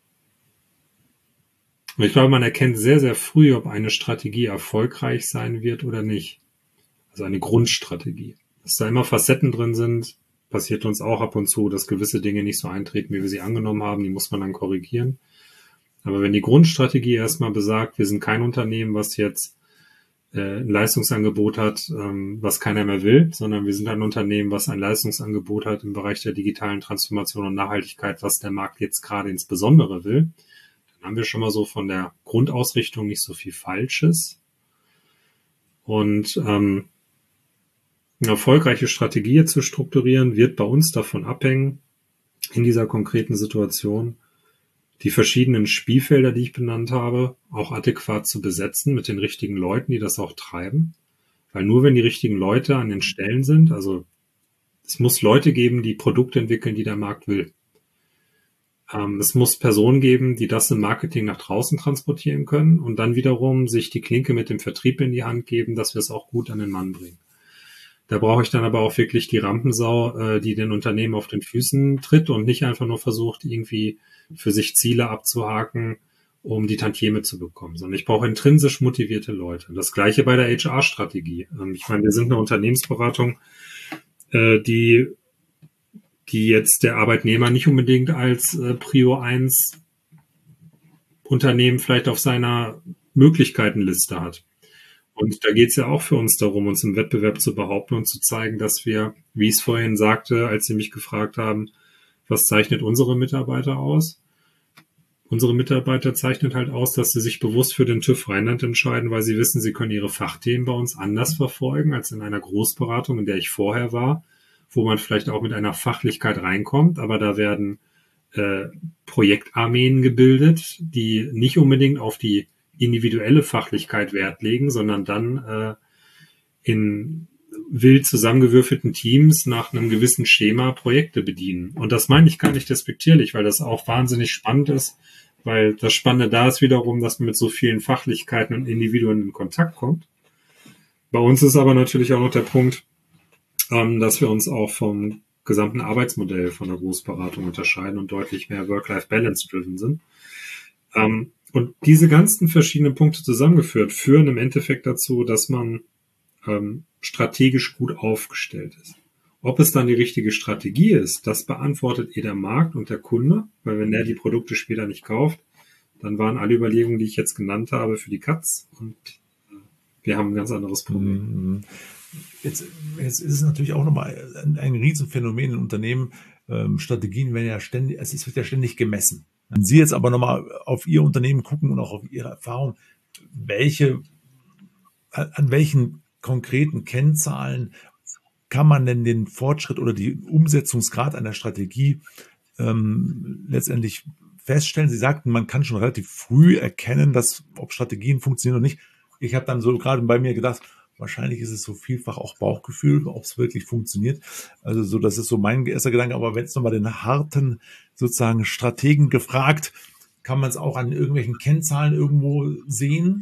Ich glaube, man erkennt sehr, sehr früh, ob eine Strategie erfolgreich sein wird oder nicht. Also eine Grundstrategie. Dass da immer Facetten drin sind, passiert uns auch ab und zu, dass gewisse Dinge nicht so eintreten, wie wir sie angenommen haben. Die muss man dann korrigieren. Aber wenn die Grundstrategie erstmal besagt, wir sind kein Unternehmen, was jetzt äh, ein Leistungsangebot hat, ähm, was keiner mehr will, sondern wir sind ein Unternehmen, was ein Leistungsangebot hat im Bereich der digitalen Transformation und Nachhaltigkeit, was der Markt jetzt gerade insbesondere will, haben wir schon mal so von der Grundausrichtung nicht so viel Falsches. Und ähm, eine erfolgreiche Strategie zu strukturieren, wird bei uns davon abhängen, in dieser konkreten Situation die verschiedenen Spielfelder, die ich benannt habe, auch adäquat zu besetzen mit den richtigen Leuten, die das auch treiben. Weil nur wenn die richtigen Leute an den Stellen sind, also es muss Leute geben, die Produkte entwickeln, die der Markt will. Es muss Personen geben, die das im Marketing nach draußen transportieren können und dann wiederum sich die Klinke mit dem Vertrieb in die Hand geben, dass wir es auch gut an den Mann bringen. Da brauche ich dann aber auch wirklich die Rampensau, äh, die den Unternehmen auf den Füßen tritt und nicht einfach nur versucht, irgendwie für sich Ziele abzuhaken, um die Tantieme zu bekommen, sondern ich brauche intrinsisch motivierte Leute. Das Gleiche bei der H R-Strategie. Ähm, ich meine, wir sind eine Unternehmensberatung, äh, die die jetzt der Arbeitnehmer nicht unbedingt als äh, Prio eins Unternehmen vielleicht auf seiner Möglichkeitenliste hat. Und da geht es ja auch für uns darum, uns im Wettbewerb zu behaupten und zu zeigen, dass wir, wie ich es vorhin sagte, als Sie mich gefragt haben, was zeichnet unsere Mitarbeiter aus? Unsere Mitarbeiter zeichnet halt aus, dass sie sich bewusst für den TÜV Rheinland entscheiden, weil sie wissen, sie können ihre Fachthemen bei uns anders verfolgen als in einer Großberatung, in der ich vorher war, wo man vielleicht auch mit einer Fachlichkeit reinkommt, aber da werden äh, Projektarmeen gebildet, die nicht unbedingt auf die individuelle Fachlichkeit Wert legen, sondern dann äh, in wild zusammengewürfelten Teams nach einem gewissen Schema Projekte bedienen. Und das meine ich gar nicht despektierlich, weil das auch wahnsinnig spannend ist, weil das Spannende da ist wiederum, dass man mit so vielen Fachlichkeiten und Individuen in Kontakt kommt. Bei uns ist aber natürlich auch noch der Punkt, ähm, dass wir uns auch vom gesamten Arbeitsmodell von der Großberatung unterscheiden und deutlich mehr Work-Life-Balance-driven sind. Ähm, und diese ganzen verschiedenen Punkte zusammengeführt führen im Endeffekt dazu, dass man ähm, strategisch gut aufgestellt ist. Ob es dann die richtige Strategie ist, das beantwortet eh der Markt und der Kunde, weil wenn der die Produkte später nicht kauft, dann waren alle Überlegungen, die ich jetzt genannt habe, für die Katz und wir haben ein ganz anderes Problem. Jetzt, jetzt ist es natürlich auch nochmal ein, ein Riesenphänomen in Unternehmen. Ähm, Strategien werden ja ständig, es wird ja ständig gemessen. Wenn Sie jetzt aber nochmal auf Ihr Unternehmen gucken und auch auf Ihre Erfahrung, welche, an welchen konkreten Kennzahlen kann man denn den Fortschritt oder die Umsetzungsgrad einer Strategie ähm, letztendlich feststellen? Sie sagten, man kann schon relativ früh erkennen, dass ob Strategien funktionieren oder nicht. Ich habe dann so gerade bei mir gedacht, wahrscheinlich ist es so vielfach auch Bauchgefühl, ob es wirklich funktioniert. Also so, das ist so mein erster Gedanke. Aber wenn es nochmal den harten sozusagen Strategen gefragt, kann man es auch an irgendwelchen Kennzahlen irgendwo sehen?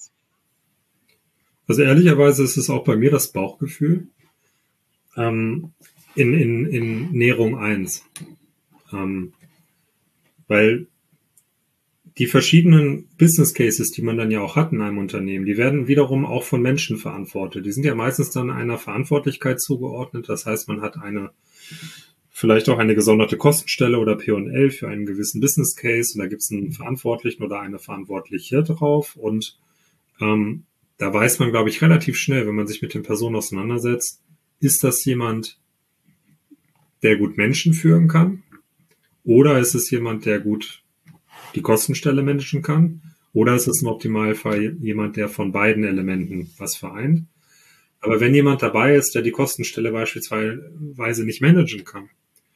Also ehrlicherweise ist es auch bei mir das Bauchgefühl. Ähm, in, in, in Näherung eins. Ähm, weil die verschiedenen Business Cases, die man dann ja auch hat in einem Unternehmen, die werden wiederum auch von Menschen verantwortet. Die sind ja meistens dann einer Verantwortlichkeit zugeordnet. Das heißt, man hat eine, vielleicht auch eine gesonderte Kostenstelle oder P und L für einen gewissen Business Case und da gibt es einen Verantwortlichen oder eine Verantwortliche drauf und ähm, da weiß man, glaube ich, relativ schnell, wenn man sich mit den Personen auseinandersetzt, ist das jemand, der gut Menschen führen kann? Oder ist es jemand, der gut die Kostenstelle managen kann? Oder ist es im Optimalfall jemand, der von beiden Elementen was vereint? Aber wenn jemand dabei ist, der die Kostenstelle beispielsweise nicht managen kann,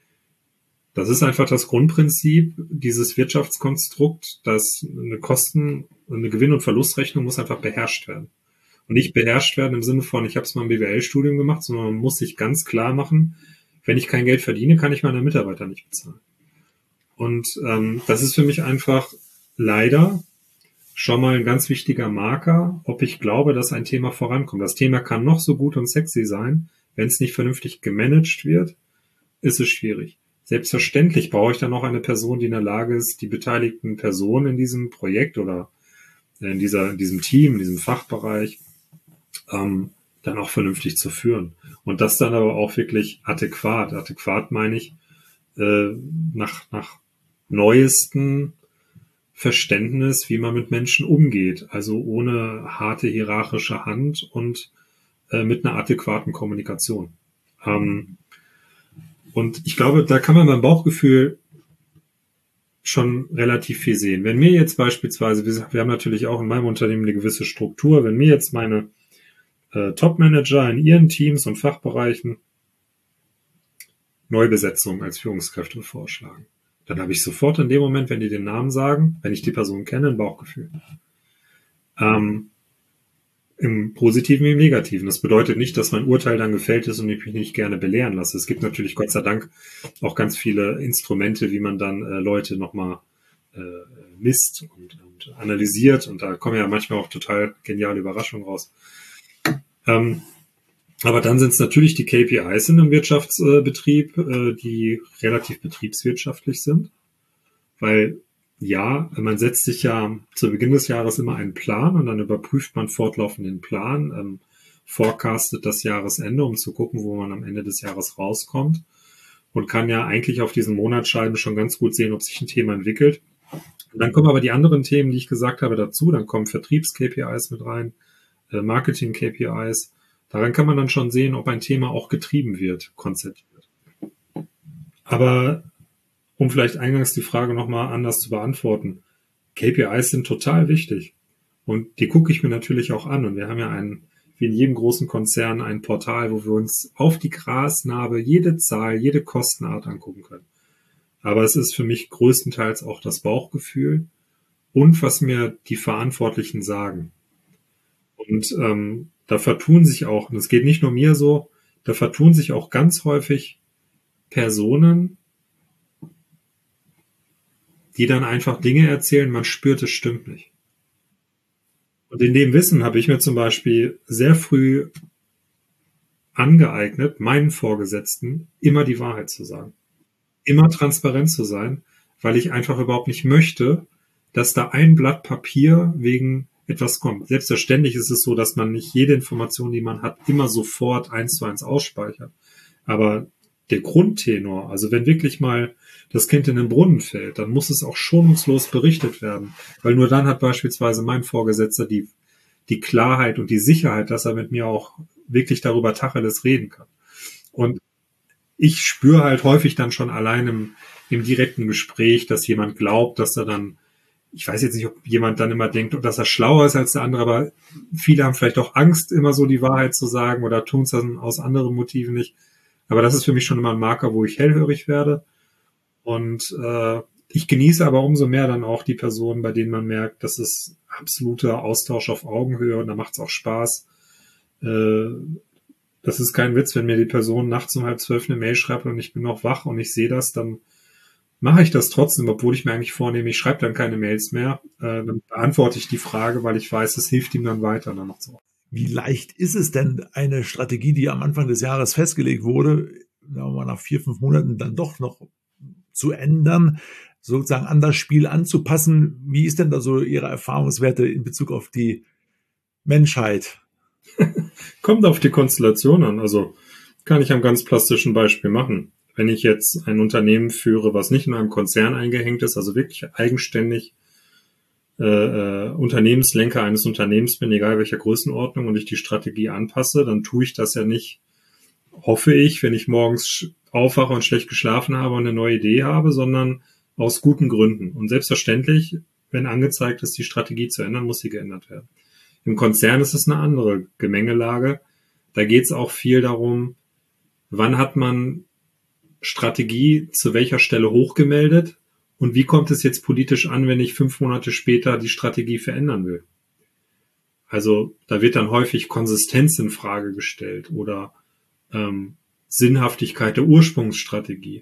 das ist einfach das Grundprinzip dieses Wirtschaftskonstrukt, dass eine Kosten-, eine Gewinn- und Verlustrechnung muss einfach beherrscht werden. Und nicht beherrscht werden im Sinne von, ich habe es mal im B W L-Studium gemacht, sondern man muss sich ganz klar machen, wenn ich kein Geld verdiene, kann ich meine Mitarbeiter nicht bezahlen. Und ähm, das ist für mich einfach leider schon mal ein ganz wichtiger Marker, ob ich glaube, dass ein Thema vorankommt. Das Thema kann noch so gut und sexy sein, wenn es nicht vernünftig gemanagt wird, ist es schwierig. Selbstverständlich brauche ich dann noch eine Person, die in der Lage ist, die beteiligten Personen in diesem Projekt oder in dieser, in diesem Team, in diesem Fachbereich ähm, dann auch vernünftig zu führen. Und das dann aber auch wirklich adäquat. Adäquat meine ich äh, nach, nach neuesten Verständnis, wie man mit Menschen umgeht. Also ohne harte hierarchische Hand und äh, mit einer adäquaten Kommunikation. Ähm, und ich glaube, da kann man beim Bauchgefühl schon relativ viel sehen. Wenn mir jetzt beispielsweise, wir haben natürlich auch in meinem Unternehmen eine gewisse Struktur, wenn mir jetzt meine äh, Top-Manager in ihren Teams und Fachbereichen Neubesetzung als Führungskräfte vorschlagen, dann habe ich sofort in dem Moment, wenn die den Namen sagen, wenn ich die Person kenne, ein Bauchgefühl. Ähm, Im Positiven wie im Negativen. Das bedeutet nicht, dass mein Urteil dann gefällt ist und ich mich nicht gerne belehren lasse. Es gibt natürlich Gott sei Dank auch ganz viele Instrumente, wie man dann äh, Leute nochmal äh, misst und, und analysiert und da kommen ja manchmal auch total geniale Überraschungen raus. Ähm, Aber dann sind es natürlich die K P Is in einem Wirtschaftsbetrieb, die relativ betriebswirtschaftlich sind. Weil ja, man setzt sich ja zu Beginn des Jahres immer einen Plan und dann überprüft man fortlaufend den Plan, ähm, forecastet das Jahresende, um zu gucken, wo man am Ende des Jahres rauskommt und kann ja eigentlich auf diesen Monatsscheiben schon ganz gut sehen, ob sich ein Thema entwickelt. Und dann kommen aber die anderen Themen, die ich gesagt habe, dazu. Dann kommen Vertriebs-K P Is mit rein, äh, Marketing-K P Is. Daran kann man dann schon sehen, ob ein Thema auch getrieben wird, konzentriert. Aber um vielleicht eingangs die Frage nochmal anders zu beantworten. K P Is sind total wichtig und die gucke ich mir natürlich auch an und wir haben ja einen, wie in jedem großen Konzern, ein Portal, wo wir uns auf die Grasnarbe jede Zahl, jede Kostenart angucken können. Aber es ist für mich größtenteils auch das Bauchgefühl und was mir die Verantwortlichen sagen. Und ähm, da vertun sich auch, und es geht nicht nur mir so, da vertun sich auch ganz häufig Personen, die dann einfach Dinge erzählen, man spürt, es stimmt nicht. Und in dem Wissen habe ich mir zum Beispiel sehr früh angeeignet, meinen Vorgesetzten immer die Wahrheit zu sagen. Immer transparent zu sein, weil ich einfach überhaupt nicht möchte, dass da ein Blatt Papier wegen etwas kommt. Selbstverständlich ist es so, dass man nicht jede Information, die man hat, immer sofort eins zu eins ausspeichert. Aber der Grundtenor, also wenn wirklich mal das Kind in den Brunnen fällt, dann muss es auch schonungslos berichtet werden. Weil nur dann hat beispielsweise mein Vorgesetzter die, die Klarheit und die Sicherheit, dass er mit mir auch wirklich darüber Tacheles reden kann. Und ich spüre halt häufig dann schon allein im, im direkten Gespräch, dass jemand glaubt, dass er dann, ich weiß jetzt nicht, ob jemand dann immer denkt, dass er schlauer ist als der andere, aber viele haben vielleicht auch Angst, immer so die Wahrheit zu sagen oder tun es dann aus anderen Motiven nicht. Aber das ist für mich schon immer ein Marker, wo ich hellhörig werde. Und äh, ich genieße aber umso mehr dann auch die Personen, bei denen man merkt, das ist absoluter Austausch auf Augenhöhe und da macht es auch Spaß. Äh, das ist kein Witz, wenn mir die Person nachts um halb zwölf eine Mail schreibt und ich bin noch wach und ich sehe das, dann mache ich das trotzdem, obwohl ich mir eigentlich vornehme, ich schreibe dann keine Mails mehr. Äh, dann beantworte ich die Frage, weil ich weiß, es hilft ihm dann weiter. Dann noch so. Wie leicht ist es denn, eine Strategie, die am Anfang des Jahres festgelegt wurde, sagen wir mal nach vier, fünf Monaten dann doch noch zu ändern, sozusagen an das Spiel anzupassen? Wie ist denn da so Ihre Erfahrungswerte in Bezug auf die Menschheit? Kommt auf die Konstellation an. Also kann ich am ganz plastischen Beispiel machen. Wenn ich jetzt ein Unternehmen führe, was nicht in einem Konzern eingehängt ist, also wirklich eigenständig äh, Unternehmenslenker eines Unternehmens bin, egal welcher Größenordnung, und ich die Strategie anpasse, dann tue ich das ja nicht, hoffe ich, wenn ich morgens aufwache und schlecht geschlafen habe und eine neue Idee habe, sondern aus guten Gründen. Und selbstverständlich, wenn angezeigt ist, die Strategie zu ändern, muss sie geändert werden. Im Konzern ist es eine andere Gemengelage. Da geht es auch viel darum, wann hat man Strategie zu welcher Stelle hochgemeldet und wie kommt es jetzt politisch an, wenn ich fünf Monate später die Strategie verändern will. Also da wird dann häufig Konsistenz in Frage gestellt oder ähm, Sinnhaftigkeit der Ursprungsstrategie.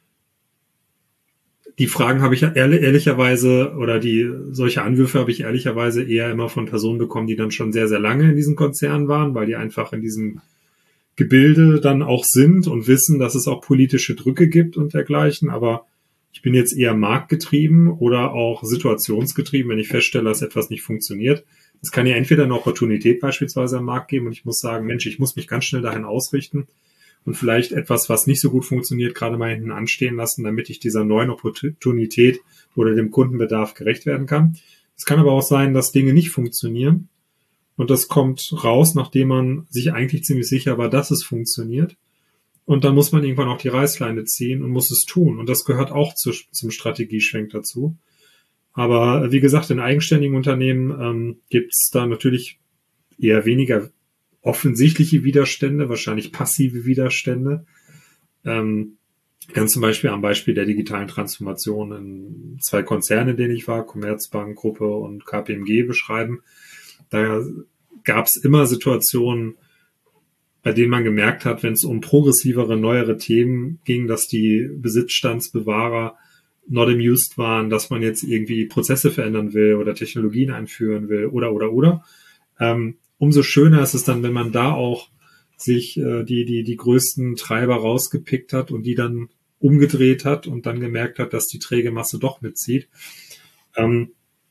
Die Fragen habe ich ehrlich, ehrlicherweise oder die solche Anwürfe habe ich ehrlicherweise eher immer von Personen bekommen, die dann schon sehr, sehr lange in diesen Konzernen waren, weil die einfach in diesem Gebilde dann auch sind und wissen, dass es auch politische Drücke gibt und dergleichen. Aber ich bin jetzt eher marktgetrieben oder auch situationsgetrieben, wenn ich feststelle, dass etwas nicht funktioniert. Es kann ja entweder eine Opportunität beispielsweise am Markt geben und ich muss sagen, Mensch, ich muss mich ganz schnell dahin ausrichten und vielleicht etwas, was nicht so gut funktioniert, gerade mal hinten anstehen lassen, damit ich dieser neuen Opportunität oder dem Kundenbedarf gerecht werden kann. Es kann aber auch sein, dass Dinge nicht funktionieren und das kommt raus, nachdem man sich eigentlich ziemlich sicher war, dass es funktioniert. Und dann muss man irgendwann auch die Reißleine ziehen und muss es tun. Und das gehört auch zu, zum Strategieschwenk dazu. Aber wie gesagt, in eigenständigen Unternehmen ähm, gibt es da natürlich eher weniger offensichtliche Widerstände, wahrscheinlich passive Widerstände. Ähm, ganz zum Beispiel am Beispiel der digitalen Transformation in zwei Konzerne, in denen ich war, Commerzbank Gruppe und K P M G beschreiben. Da gab es immer Situationen, bei denen man gemerkt hat, wenn es um progressivere, neuere Themen ging, dass die Besitzstandsbewahrer not amused waren, dass man jetzt irgendwie Prozesse verändern will oder Technologien einführen will oder, oder, oder. Ähm, umso schöner ist es dann, wenn man da auch sich äh, die, die, die größten Treiber rausgepickt hat und die dann umgedreht hat und dann gemerkt hat, dass die träge Masse doch mitzieht. Ähm,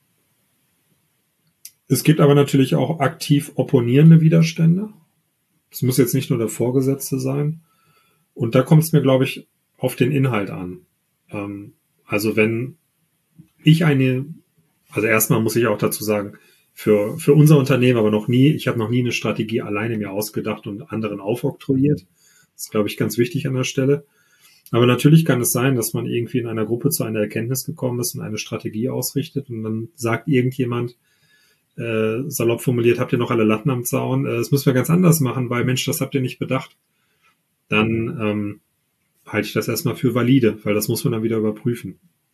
es gibt aber natürlich auch aktiv opponierende Widerstände. Es muss jetzt nicht nur der Vorgesetzte sein. Und da kommt es mir, glaube ich, auf den Inhalt an. Ähm, also wenn ich eine, also erstmal muss ich auch dazu sagen, für, für unser Unternehmen aber noch nie, ich habe noch nie eine Strategie alleine mir ausgedacht und anderen aufoktroyiert. Das ist, glaube ich, ganz wichtig an der Stelle. Aber natürlich kann es sein, dass man irgendwie in einer Gruppe zu einer Erkenntnis gekommen ist und eine Strategie ausrichtet und dann sagt irgendjemand, äh, salopp formuliert, habt ihr noch alle Latten am Zaun? Äh, das müssen wir ganz anders machen, weil Mensch, das habt ihr nicht bedacht. Dann ähm, halte ich das erstmal für valide, weil das muss man dann wieder überprüfen.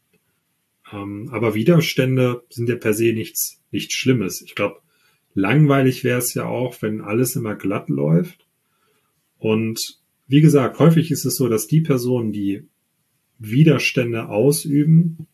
Ähm, aber Widerstände sind ja per se nichts, nichts Schlimmes. Ich glaube, langweilig wäre es ja auch, wenn alles immer glatt läuft. Und wie gesagt, häufig ist es so, dass die Personen, die Widerstände ausüben,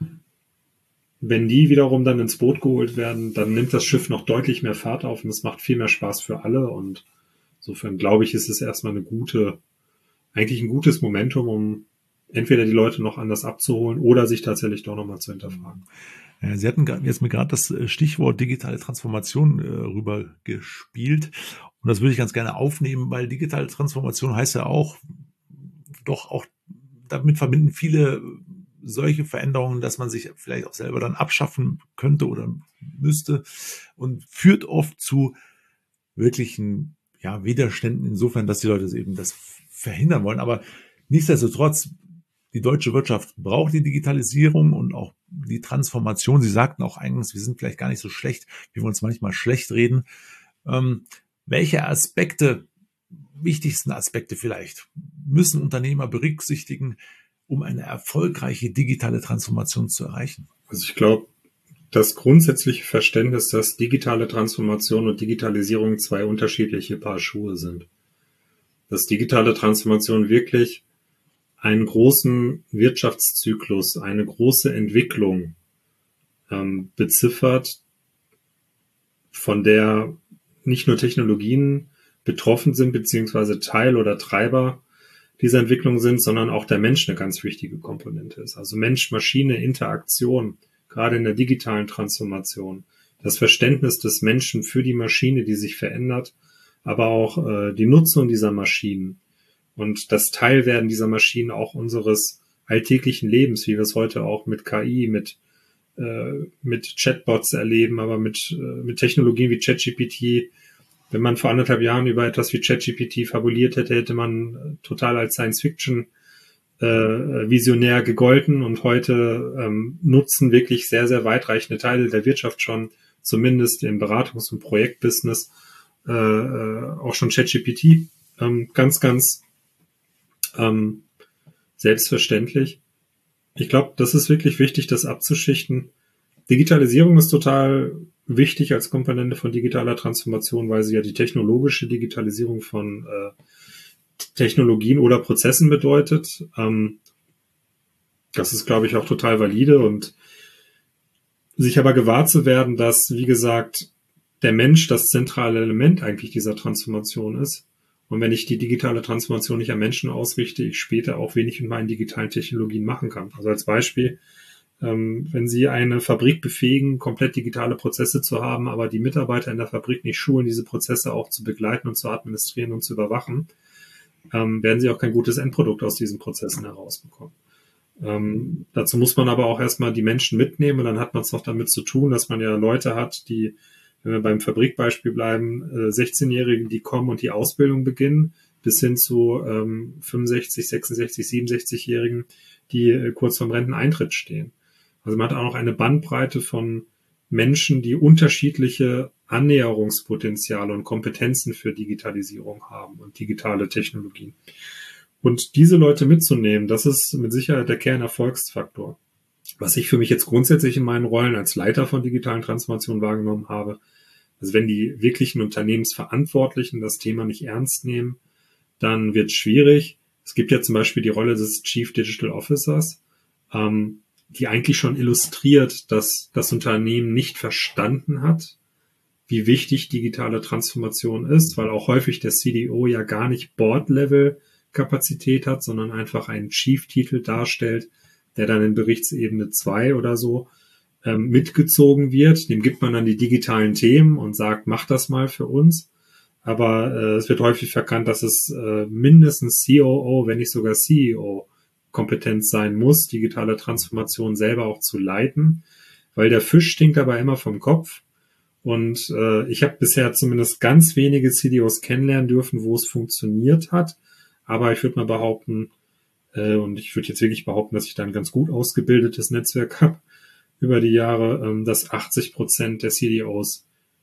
wenn die wiederum dann ins Boot geholt werden, dann nimmt das Schiff noch deutlich mehr Fahrt auf und es macht viel mehr Spaß für alle. Und insofern glaube ich, ist es erstmal eine gute, eigentlich ein gutes Momentum, um entweder die Leute noch anders abzuholen oder sich tatsächlich doch nochmal zu hinterfragen. Ja, Sie hatten jetzt mir gerade das Stichwort digitale Transformation äh, rübergespielt. Und das würde ich ganz gerne aufnehmen, weil digitale Transformation heißt ja auch, doch auch, damit verbinden viele solche Veränderungen, dass man sich vielleicht auch selber dann abschaffen könnte oder müsste und führt oft zu wirklichen, ja, Widerständen insofern, dass die Leute eben das verhindern wollen. Aber nichtsdestotrotz, die deutsche Wirtschaft braucht die Digitalisierung und auch die Transformation. Sie sagten auch eingangs, wir sind vielleicht gar nicht so schlecht, wie wir uns manchmal schlecht reden. Ähm, welche Aspekte, wichtigsten Aspekte vielleicht, müssen Unternehmer berücksichtigen, um eine erfolgreiche digitale Transformation zu erreichen? Also ich glaube, das grundsätzliche Verständnis, dass digitale Transformation und Digitalisierung zwei unterschiedliche Paar Schuhe sind. Dass digitale Transformation wirklich einen großen Wirtschaftszyklus, eine große Entwicklung ähm, beziffert, von der nicht nur Technologien betroffen sind, beziehungsweise Teil oder Treiber dieser Entwicklung sind, sondern auch der Mensch eine ganz wichtige Komponente ist. Also Mensch-Maschine-Interaktion, gerade in der digitalen Transformation, das Verständnis des Menschen für die Maschine, die sich verändert, aber auch äh, die Nutzung dieser Maschinen und das Teilwerden dieser Maschinen auch unseres alltäglichen Lebens, wie wir es heute auch mit K I, mit äh, mit Chatbots erleben, aber mit äh, mit Technologien wie ChatGPT. Wenn man vor anderthalb Jahren über etwas wie ChatGPT fabuliert hätte, hätte man äh, total als Science-Fiction äh, visionär gegolten und heute ähm, nutzen wirklich sehr, sehr weitreichende Teile der Wirtschaft schon, zumindest im Beratungs- und Projektbusiness, äh, auch schon ChatGPT. Ähm, ganz, ganz ähm, selbstverständlich. Ich glaube, das ist wirklich wichtig, das abzuschichten. Digitalisierung ist total wichtig als Komponente von digitaler Transformation, weil sie ja die technologische Digitalisierung von äh, Technologien oder Prozessen bedeutet. Ähm, das ist, glaube ich, auch total valide und sich aber gewahr zu werden, dass, wie gesagt, der Mensch das zentrale Element eigentlich dieser Transformation ist. Und wenn ich die digitale Transformation nicht am Menschen ausrichte, ich später auch wenig mit meinen digitalen Technologien machen kann. Also als Beispiel, ähm, wenn Sie eine Fabrik befähigen, komplett digitale Prozesse zu haben, aber die Mitarbeiter in der Fabrik nicht schulen, diese Prozesse auch zu begleiten und zu administrieren und zu überwachen, ähm, werden Sie auch kein gutes Endprodukt aus diesen Prozessen herausbekommen. Ähm, dazu muss man aber auch erstmal die Menschen mitnehmen und dann hat man es noch damit zu tun, dass man ja Leute hat, die, wenn wir beim Fabrikbeispiel bleiben, äh, sechzehnjährigen, die kommen und die Ausbildung beginnen, bis hin zu ähm, fünfundsechzig, sechsundsechzig, siebenundsechzigjährigen, die äh, kurz vorm Renteneintritt stehen. Also man hat auch noch eine Bandbreite von Menschen, die unterschiedliche Annäherungspotenziale und Kompetenzen für Digitalisierung haben und digitale Technologien. Und diese Leute mitzunehmen, das ist mit Sicherheit der Kernerfolgsfaktor. Was ich für mich jetzt grundsätzlich in meinen Rollen als Leiter von digitalen Transformationen wahrgenommen habe, also wenn die wirklichen Unternehmensverantwortlichen das Thema nicht ernst nehmen, dann wird es schwierig. Es gibt ja zum Beispiel die Rolle des Chief Digital Officers, ähm, die eigentlich schon illustriert, dass das Unternehmen nicht verstanden hat, wie wichtig digitale Transformation ist, weil auch häufig der C D O ja gar nicht Board-Level-Kapazität hat, sondern einfach einen Chief-Titel darstellt, der dann in Berichtsebene zwei oder so ähm, mitgezogen wird. Dem gibt man dann die digitalen Themen und sagt, mach das mal für uns. Aber äh, es wird häufig verkannt, dass es äh, mindestens C O O, wenn nicht sogar C E O-Kompetenz sein muss, digitale Transformation selber auch zu leiten, weil der Fisch stinkt dabei immer vom Kopf. Und äh, ich habe bisher zumindest ganz wenige C D Os kennenlernen dürfen, wo es funktioniert hat. Aber ich würde mal behaupten, äh, und ich würde jetzt wirklich behaupten, dass ich da ein ganz gut ausgebildetes Netzwerk habe über die Jahre, ähm, dass achtzig Prozent der C D Os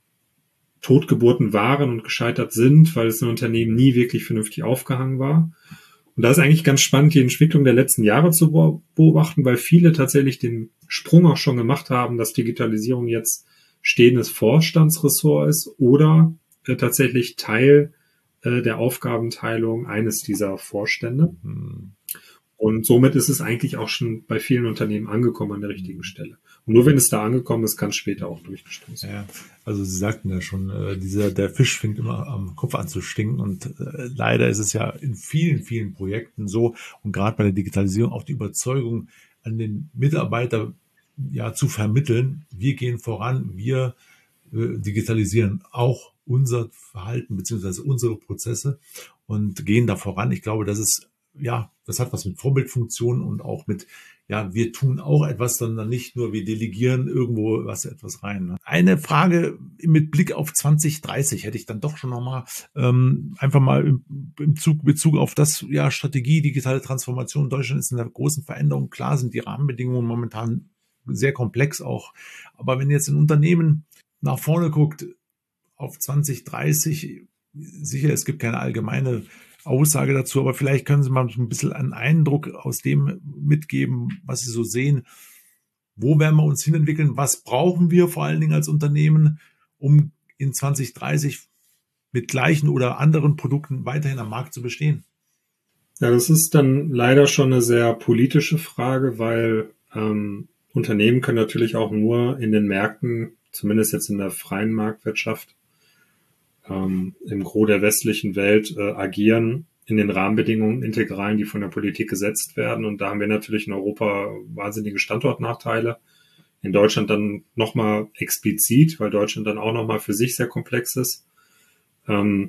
Totgeburten waren und gescheitert sind, weil es ein Unternehmen nie wirklich vernünftig aufgehangen war. Und da ist eigentlich ganz spannend, die Entwicklung der letzten Jahre zu beobachten, weil viele tatsächlich den Sprung auch schon gemacht haben, dass Digitalisierung jetzt stehendes Vorstandsressort ist oder äh, tatsächlich Teil äh, der Aufgabenteilung eines dieser Vorstände. Hm. Und somit ist es eigentlich auch schon bei vielen Unternehmen angekommen an der richtigen Stelle. Und nur wenn es da angekommen ist, kann es später auch durchgestoßen werden. Ja, also Sie sagten ja schon, äh, dieser, der Fisch fängt immer am Kopf an zu stinken und äh, leider ist es ja in vielen, vielen Projekten so und gerade bei der Digitalisierung auch die Überzeugung an den Mitarbeiter ja zu vermitteln, wir gehen voran, wir äh, digitalisieren auch unser Verhalten beziehungsweise unsere Prozesse und gehen da voran. Ich glaube, das ist ja, das hat was mit Vorbildfunktion und auch mit, ja, wir tun auch etwas, sondern nicht nur, wir delegieren irgendwo was etwas rein. Eine Frage mit Blick auf zwanzig dreißig hätte ich dann doch schon nochmal, ähm, einfach mal im, im Zug, Bezug auf das, ja, Strategie, digitale Transformation. Deutschland ist in einer großen Veränderung. Klar sind die Rahmenbedingungen momentan sehr komplex auch. Aber wenn jetzt ein Unternehmen nach vorne guckt, auf zwanzig dreißig, sicher, es gibt keine allgemeine Aussage dazu, aber vielleicht können Sie mal ein bisschen einen Eindruck aus dem mitgeben, was Sie so sehen. Wo werden wir uns hinentwickeln? Was brauchen wir vor allen Dingen als Unternehmen, um in zwanzig dreißig mit gleichen oder anderen Produkten weiterhin am Markt zu bestehen? Ja, das ist dann leider schon eine sehr politische Frage, weil ähm, Unternehmen können natürlich auch nur in den Märkten, zumindest jetzt in der freien Marktwirtschaft, ähm, im Gros der westlichen Welt äh, agieren in den Rahmenbedingungen Integralen, die von der Politik gesetzt werden. Und da haben wir natürlich in Europa wahnsinnige Standortnachteile. In Deutschland dann nochmal explizit, weil Deutschland dann auch nochmal für sich sehr komplex ist. Ähm,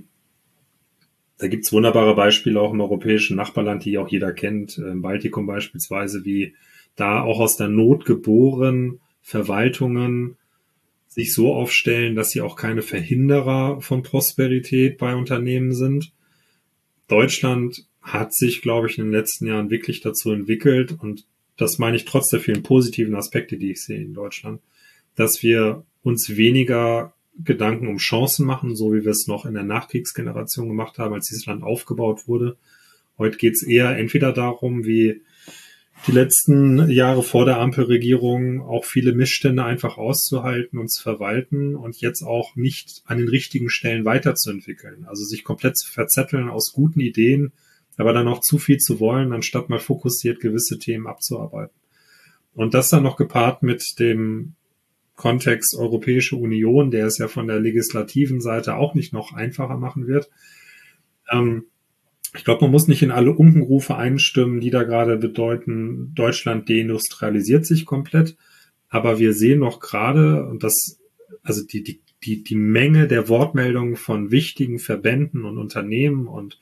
da gibt's wunderbare Beispiele auch im europäischen Nachbarland, die auch jeder kennt, im Baltikum beispielsweise, wie da auch aus der Not geboren Verwaltungen sich so aufstellen, dass sie auch keine Verhinderer von Prosperität bei Unternehmen sind. Deutschland hat sich, glaube ich, in den letzten Jahren wirklich dazu entwickelt, und das meine ich trotz der vielen positiven Aspekte, die ich sehe in Deutschland, dass wir uns weniger Gedanken um Chancen machen, so wie wir es noch in der Nachkriegsgeneration gemacht haben, als dieses Land aufgebaut wurde. Heute geht es eher entweder darum, wie die letzten Jahre vor der Ampelregierung auch viele Missstände einfach auszuhalten und zu verwalten und jetzt auch nicht an den richtigen Stellen weiterzuentwickeln. Also sich komplett zu verzetteln aus guten Ideen, aber dann auch zu viel zu wollen, anstatt mal fokussiert gewisse Themen abzuarbeiten. Und das dann noch gepaart mit dem Kontext Europäische Union, der es ja von der legislativen Seite auch nicht noch einfacher machen wird. Ähm, Ich glaube, man muss nicht in alle Unkenrufe einstimmen, die da gerade bedeuten, Deutschland deindustrialisiert sich komplett. Aber wir sehen noch gerade, und das, also die, die, die, die Menge der Wortmeldungen von wichtigen Verbänden und Unternehmen und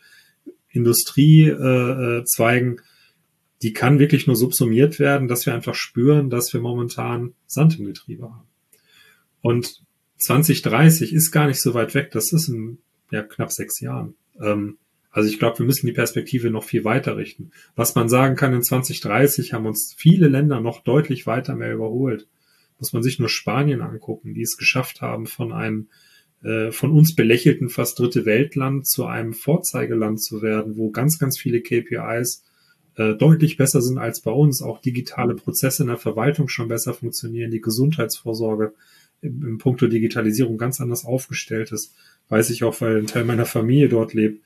Industriezweigen, die kann wirklich nur subsumiert werden, dass wir einfach spüren, dass wir momentan Sand im Getriebe haben. Und zwanzig dreißig ist gar nicht so weit weg. Das ist in ja, knapp sechs Jahren. Ähm, Also ich glaube, wir müssen die Perspektive noch viel weiter richten. Was man sagen kann, in zwanzig dreißig haben uns viele Länder noch deutlich weiter mehr überholt. Muss man sich nur Spanien angucken, die es geschafft haben, von einem äh, von uns belächelten fast dritte Weltland zu einem Vorzeigeland zu werden, wo ganz, ganz viele K P Is äh, deutlich besser sind als bei uns. Auch digitale Prozesse in der Verwaltung schon besser funktionieren, die Gesundheitsvorsorge im, im Punkto Digitalisierung ganz anders aufgestellt ist. Weiß ich auch, weil ein Teil meiner Familie dort lebt.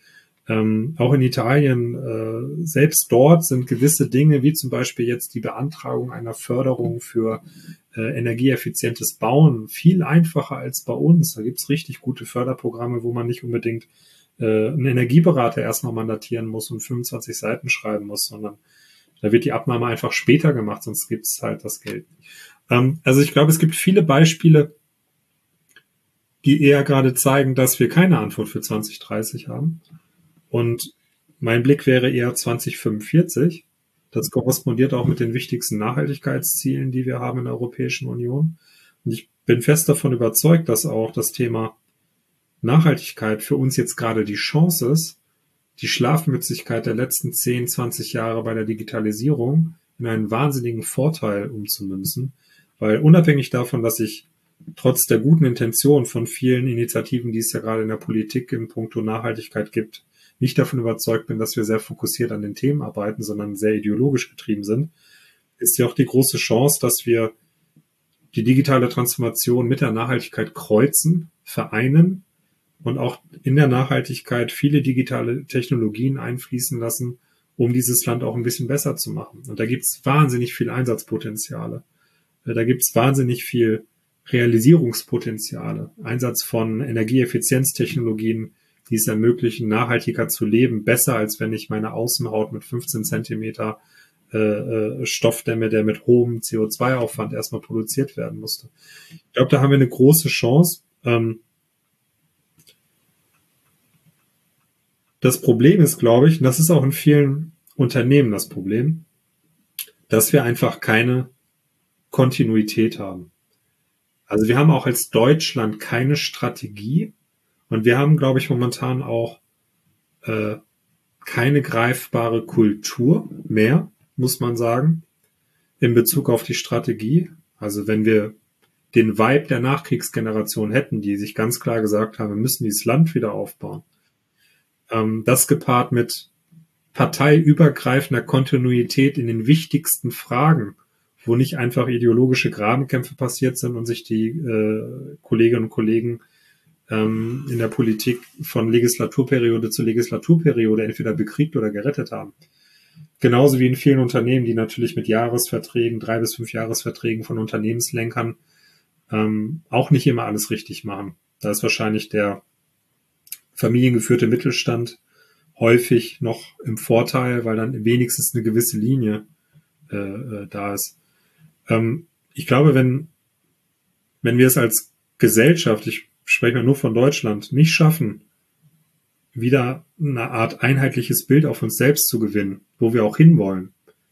Ähm, auch in Italien, äh, selbst dort sind gewisse Dinge, wie zum Beispiel jetzt die Beantragung einer Förderung für äh, energieeffizientes Bauen, viel einfacher als bei uns. Da gibt's richtig gute Förderprogramme, wo man nicht unbedingt äh, einen Energieberater erstmal mandatieren muss und fünfundzwanzig Seiten schreiben muss, sondern da wird die Abnahme einfach später gemacht, sonst gibt's halt das Geld. Ähm, also ich glaube, es gibt viele Beispiele, die eher gerade zeigen, dass wir keine Antwort für zwanzig dreißig haben. Und mein Blick wäre eher zwanzig fünfundvierzig. Das korrespondiert auch mit den wichtigsten Nachhaltigkeitszielen, die wir haben in der Europäischen Union. Und ich bin fest davon überzeugt, dass auch das Thema Nachhaltigkeit für uns jetzt gerade die Chance ist, die Schlafmützigkeit der letzten zehn, zwanzig Jahre bei der Digitalisierung in einen wahnsinnigen Vorteil umzumünzen. Weil unabhängig davon, dass ich trotz der guten Intention von vielen Initiativen, die es ja gerade in der Politik in puncto Nachhaltigkeit gibt, nicht davon überzeugt bin, dass wir sehr fokussiert an den Themen arbeiten, sondern sehr ideologisch getrieben sind, ist ja auch die große Chance, dass wir die digitale Transformation mit der Nachhaltigkeit kreuzen, vereinen und auch in der Nachhaltigkeit viele digitale Technologien einfließen lassen, um dieses Land auch ein bisschen besser zu machen. Und da gibt es wahnsinnig viel Einsatzpotenziale. Da gibt es wahnsinnig viel Realisierungspotenziale. Einsatz von Energieeffizienztechnologien, die es ermöglichen, nachhaltiger zu leben, besser als wenn ich meine Außenhaut mit fünfzehn Zentimeter äh, äh, Stoffdämme, der mit hohem C O zwei Aufwand erstmal produziert werden musste. Ich glaube, da haben wir eine große Chance. Ähm, das Problem ist, glaube ich, und das ist auch in vielen Unternehmen das Problem, dass wir einfach keine Kontinuität haben. Also wir haben auch als Deutschland keine Strategie und wir haben, glaube ich, momentan auch äh, keine greifbare Kultur mehr, muss man sagen, in Bezug auf die Strategie. Also wenn wir den Vibe der Nachkriegsgeneration hätten, die sich ganz klar gesagt haben, wir müssen dieses Land wieder aufbauen. Ähm, das gepaart mit parteiübergreifender Kontinuität in den wichtigsten Fragen, wo nicht einfach ideologische Grabenkämpfe passiert sind und sich die äh, Kolleginnen und Kollegen ähm, in der Politik von Legislaturperiode zu Legislaturperiode entweder bekriegt oder gerettet haben. Genauso wie in vielen Unternehmen, die natürlich mit Jahresverträgen, drei bis fünf Jahresverträgen von Unternehmenslenkern ähm, auch nicht immer alles richtig machen. Da ist wahrscheinlich der familiengeführte Mittelstand häufig noch im Vorteil, weil dann wenigstens eine gewisse Linie äh, äh, da ist. Ähm, ich glaube, wenn, wenn wir es als Gesellschaft, ich spreche mal nur von Deutschland, nicht schaffen, wieder eine Art einheitliches Bild auf uns selbst zu gewinnen, wo wir auch hinwollen.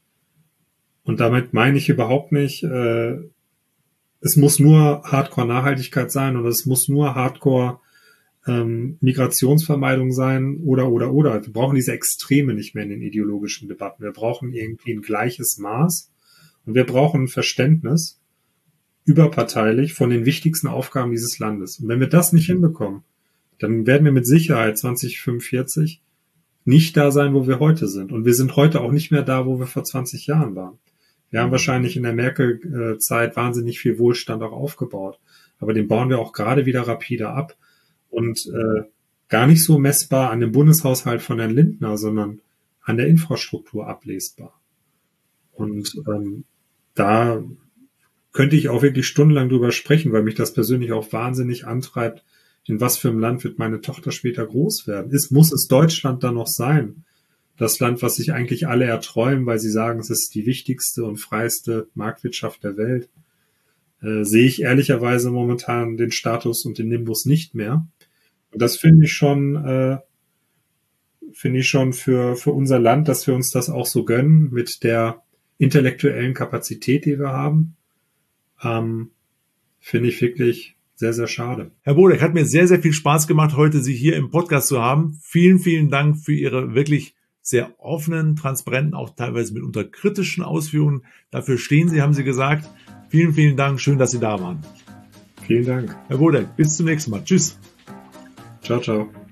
Und damit meine ich überhaupt nicht, äh, es muss nur Hardcore-Nachhaltigkeit sein oder es muss nur Hardcore ähm, Migrationsvermeidung sein oder, oder, oder. Wir brauchen diese Extreme nicht mehr in den ideologischen Debatten. Wir brauchen irgendwie ein gleiches Maß und wir brauchen ein Verständnis überparteilich von den wichtigsten Aufgaben dieses Landes. Und wenn wir das nicht hinbekommen, dann werden wir mit Sicherheit zwanzig fünfundvierzig nicht da sein, wo wir heute sind. Und wir sind heute auch nicht mehr da, wo wir vor zwanzig Jahren waren. Wir haben wahrscheinlich in der Merkel-Zeit wahnsinnig viel Wohlstand auch aufgebaut. Aber den bauen wir auch gerade wieder rapide ab. Und äh, gar nicht so messbar an dem Bundeshaushalt von Herrn Lindner, sondern an der Infrastruktur ablesbar. Und ähm, da könnte ich auch wirklich stundenlang drüber sprechen, weil mich das persönlich auch wahnsinnig antreibt, in was für einem Land wird meine Tochter später groß werden. Ist, muss es Deutschland dann noch sein? Das Land, was sich eigentlich alle erträumen, weil sie sagen, es ist die wichtigste und freiste Marktwirtschaft der Welt, äh, sehe ich ehrlicherweise momentan den Status und den Nimbus nicht mehr. Und das finde ich schon, äh, finde ich schon für, für unser Land, dass wir uns das auch so gönnen mit der intellektuellen Kapazität, die wir haben, ähm, finde ich wirklich sehr, sehr schade. Herr Bodek, hat mir sehr, sehr viel Spaß gemacht, heute Sie hier im Podcast zu haben. Vielen, vielen Dank für Ihre wirklich sehr offenen, transparenten, auch teilweise mitunter kritischen Ausführungen. Dafür stehen Sie, haben Sie gesagt. Vielen, vielen Dank. Schön, dass Sie da waren. Vielen Dank. Herr Bodek, bis zum nächsten Mal. Tschüss. Ciao, ciao.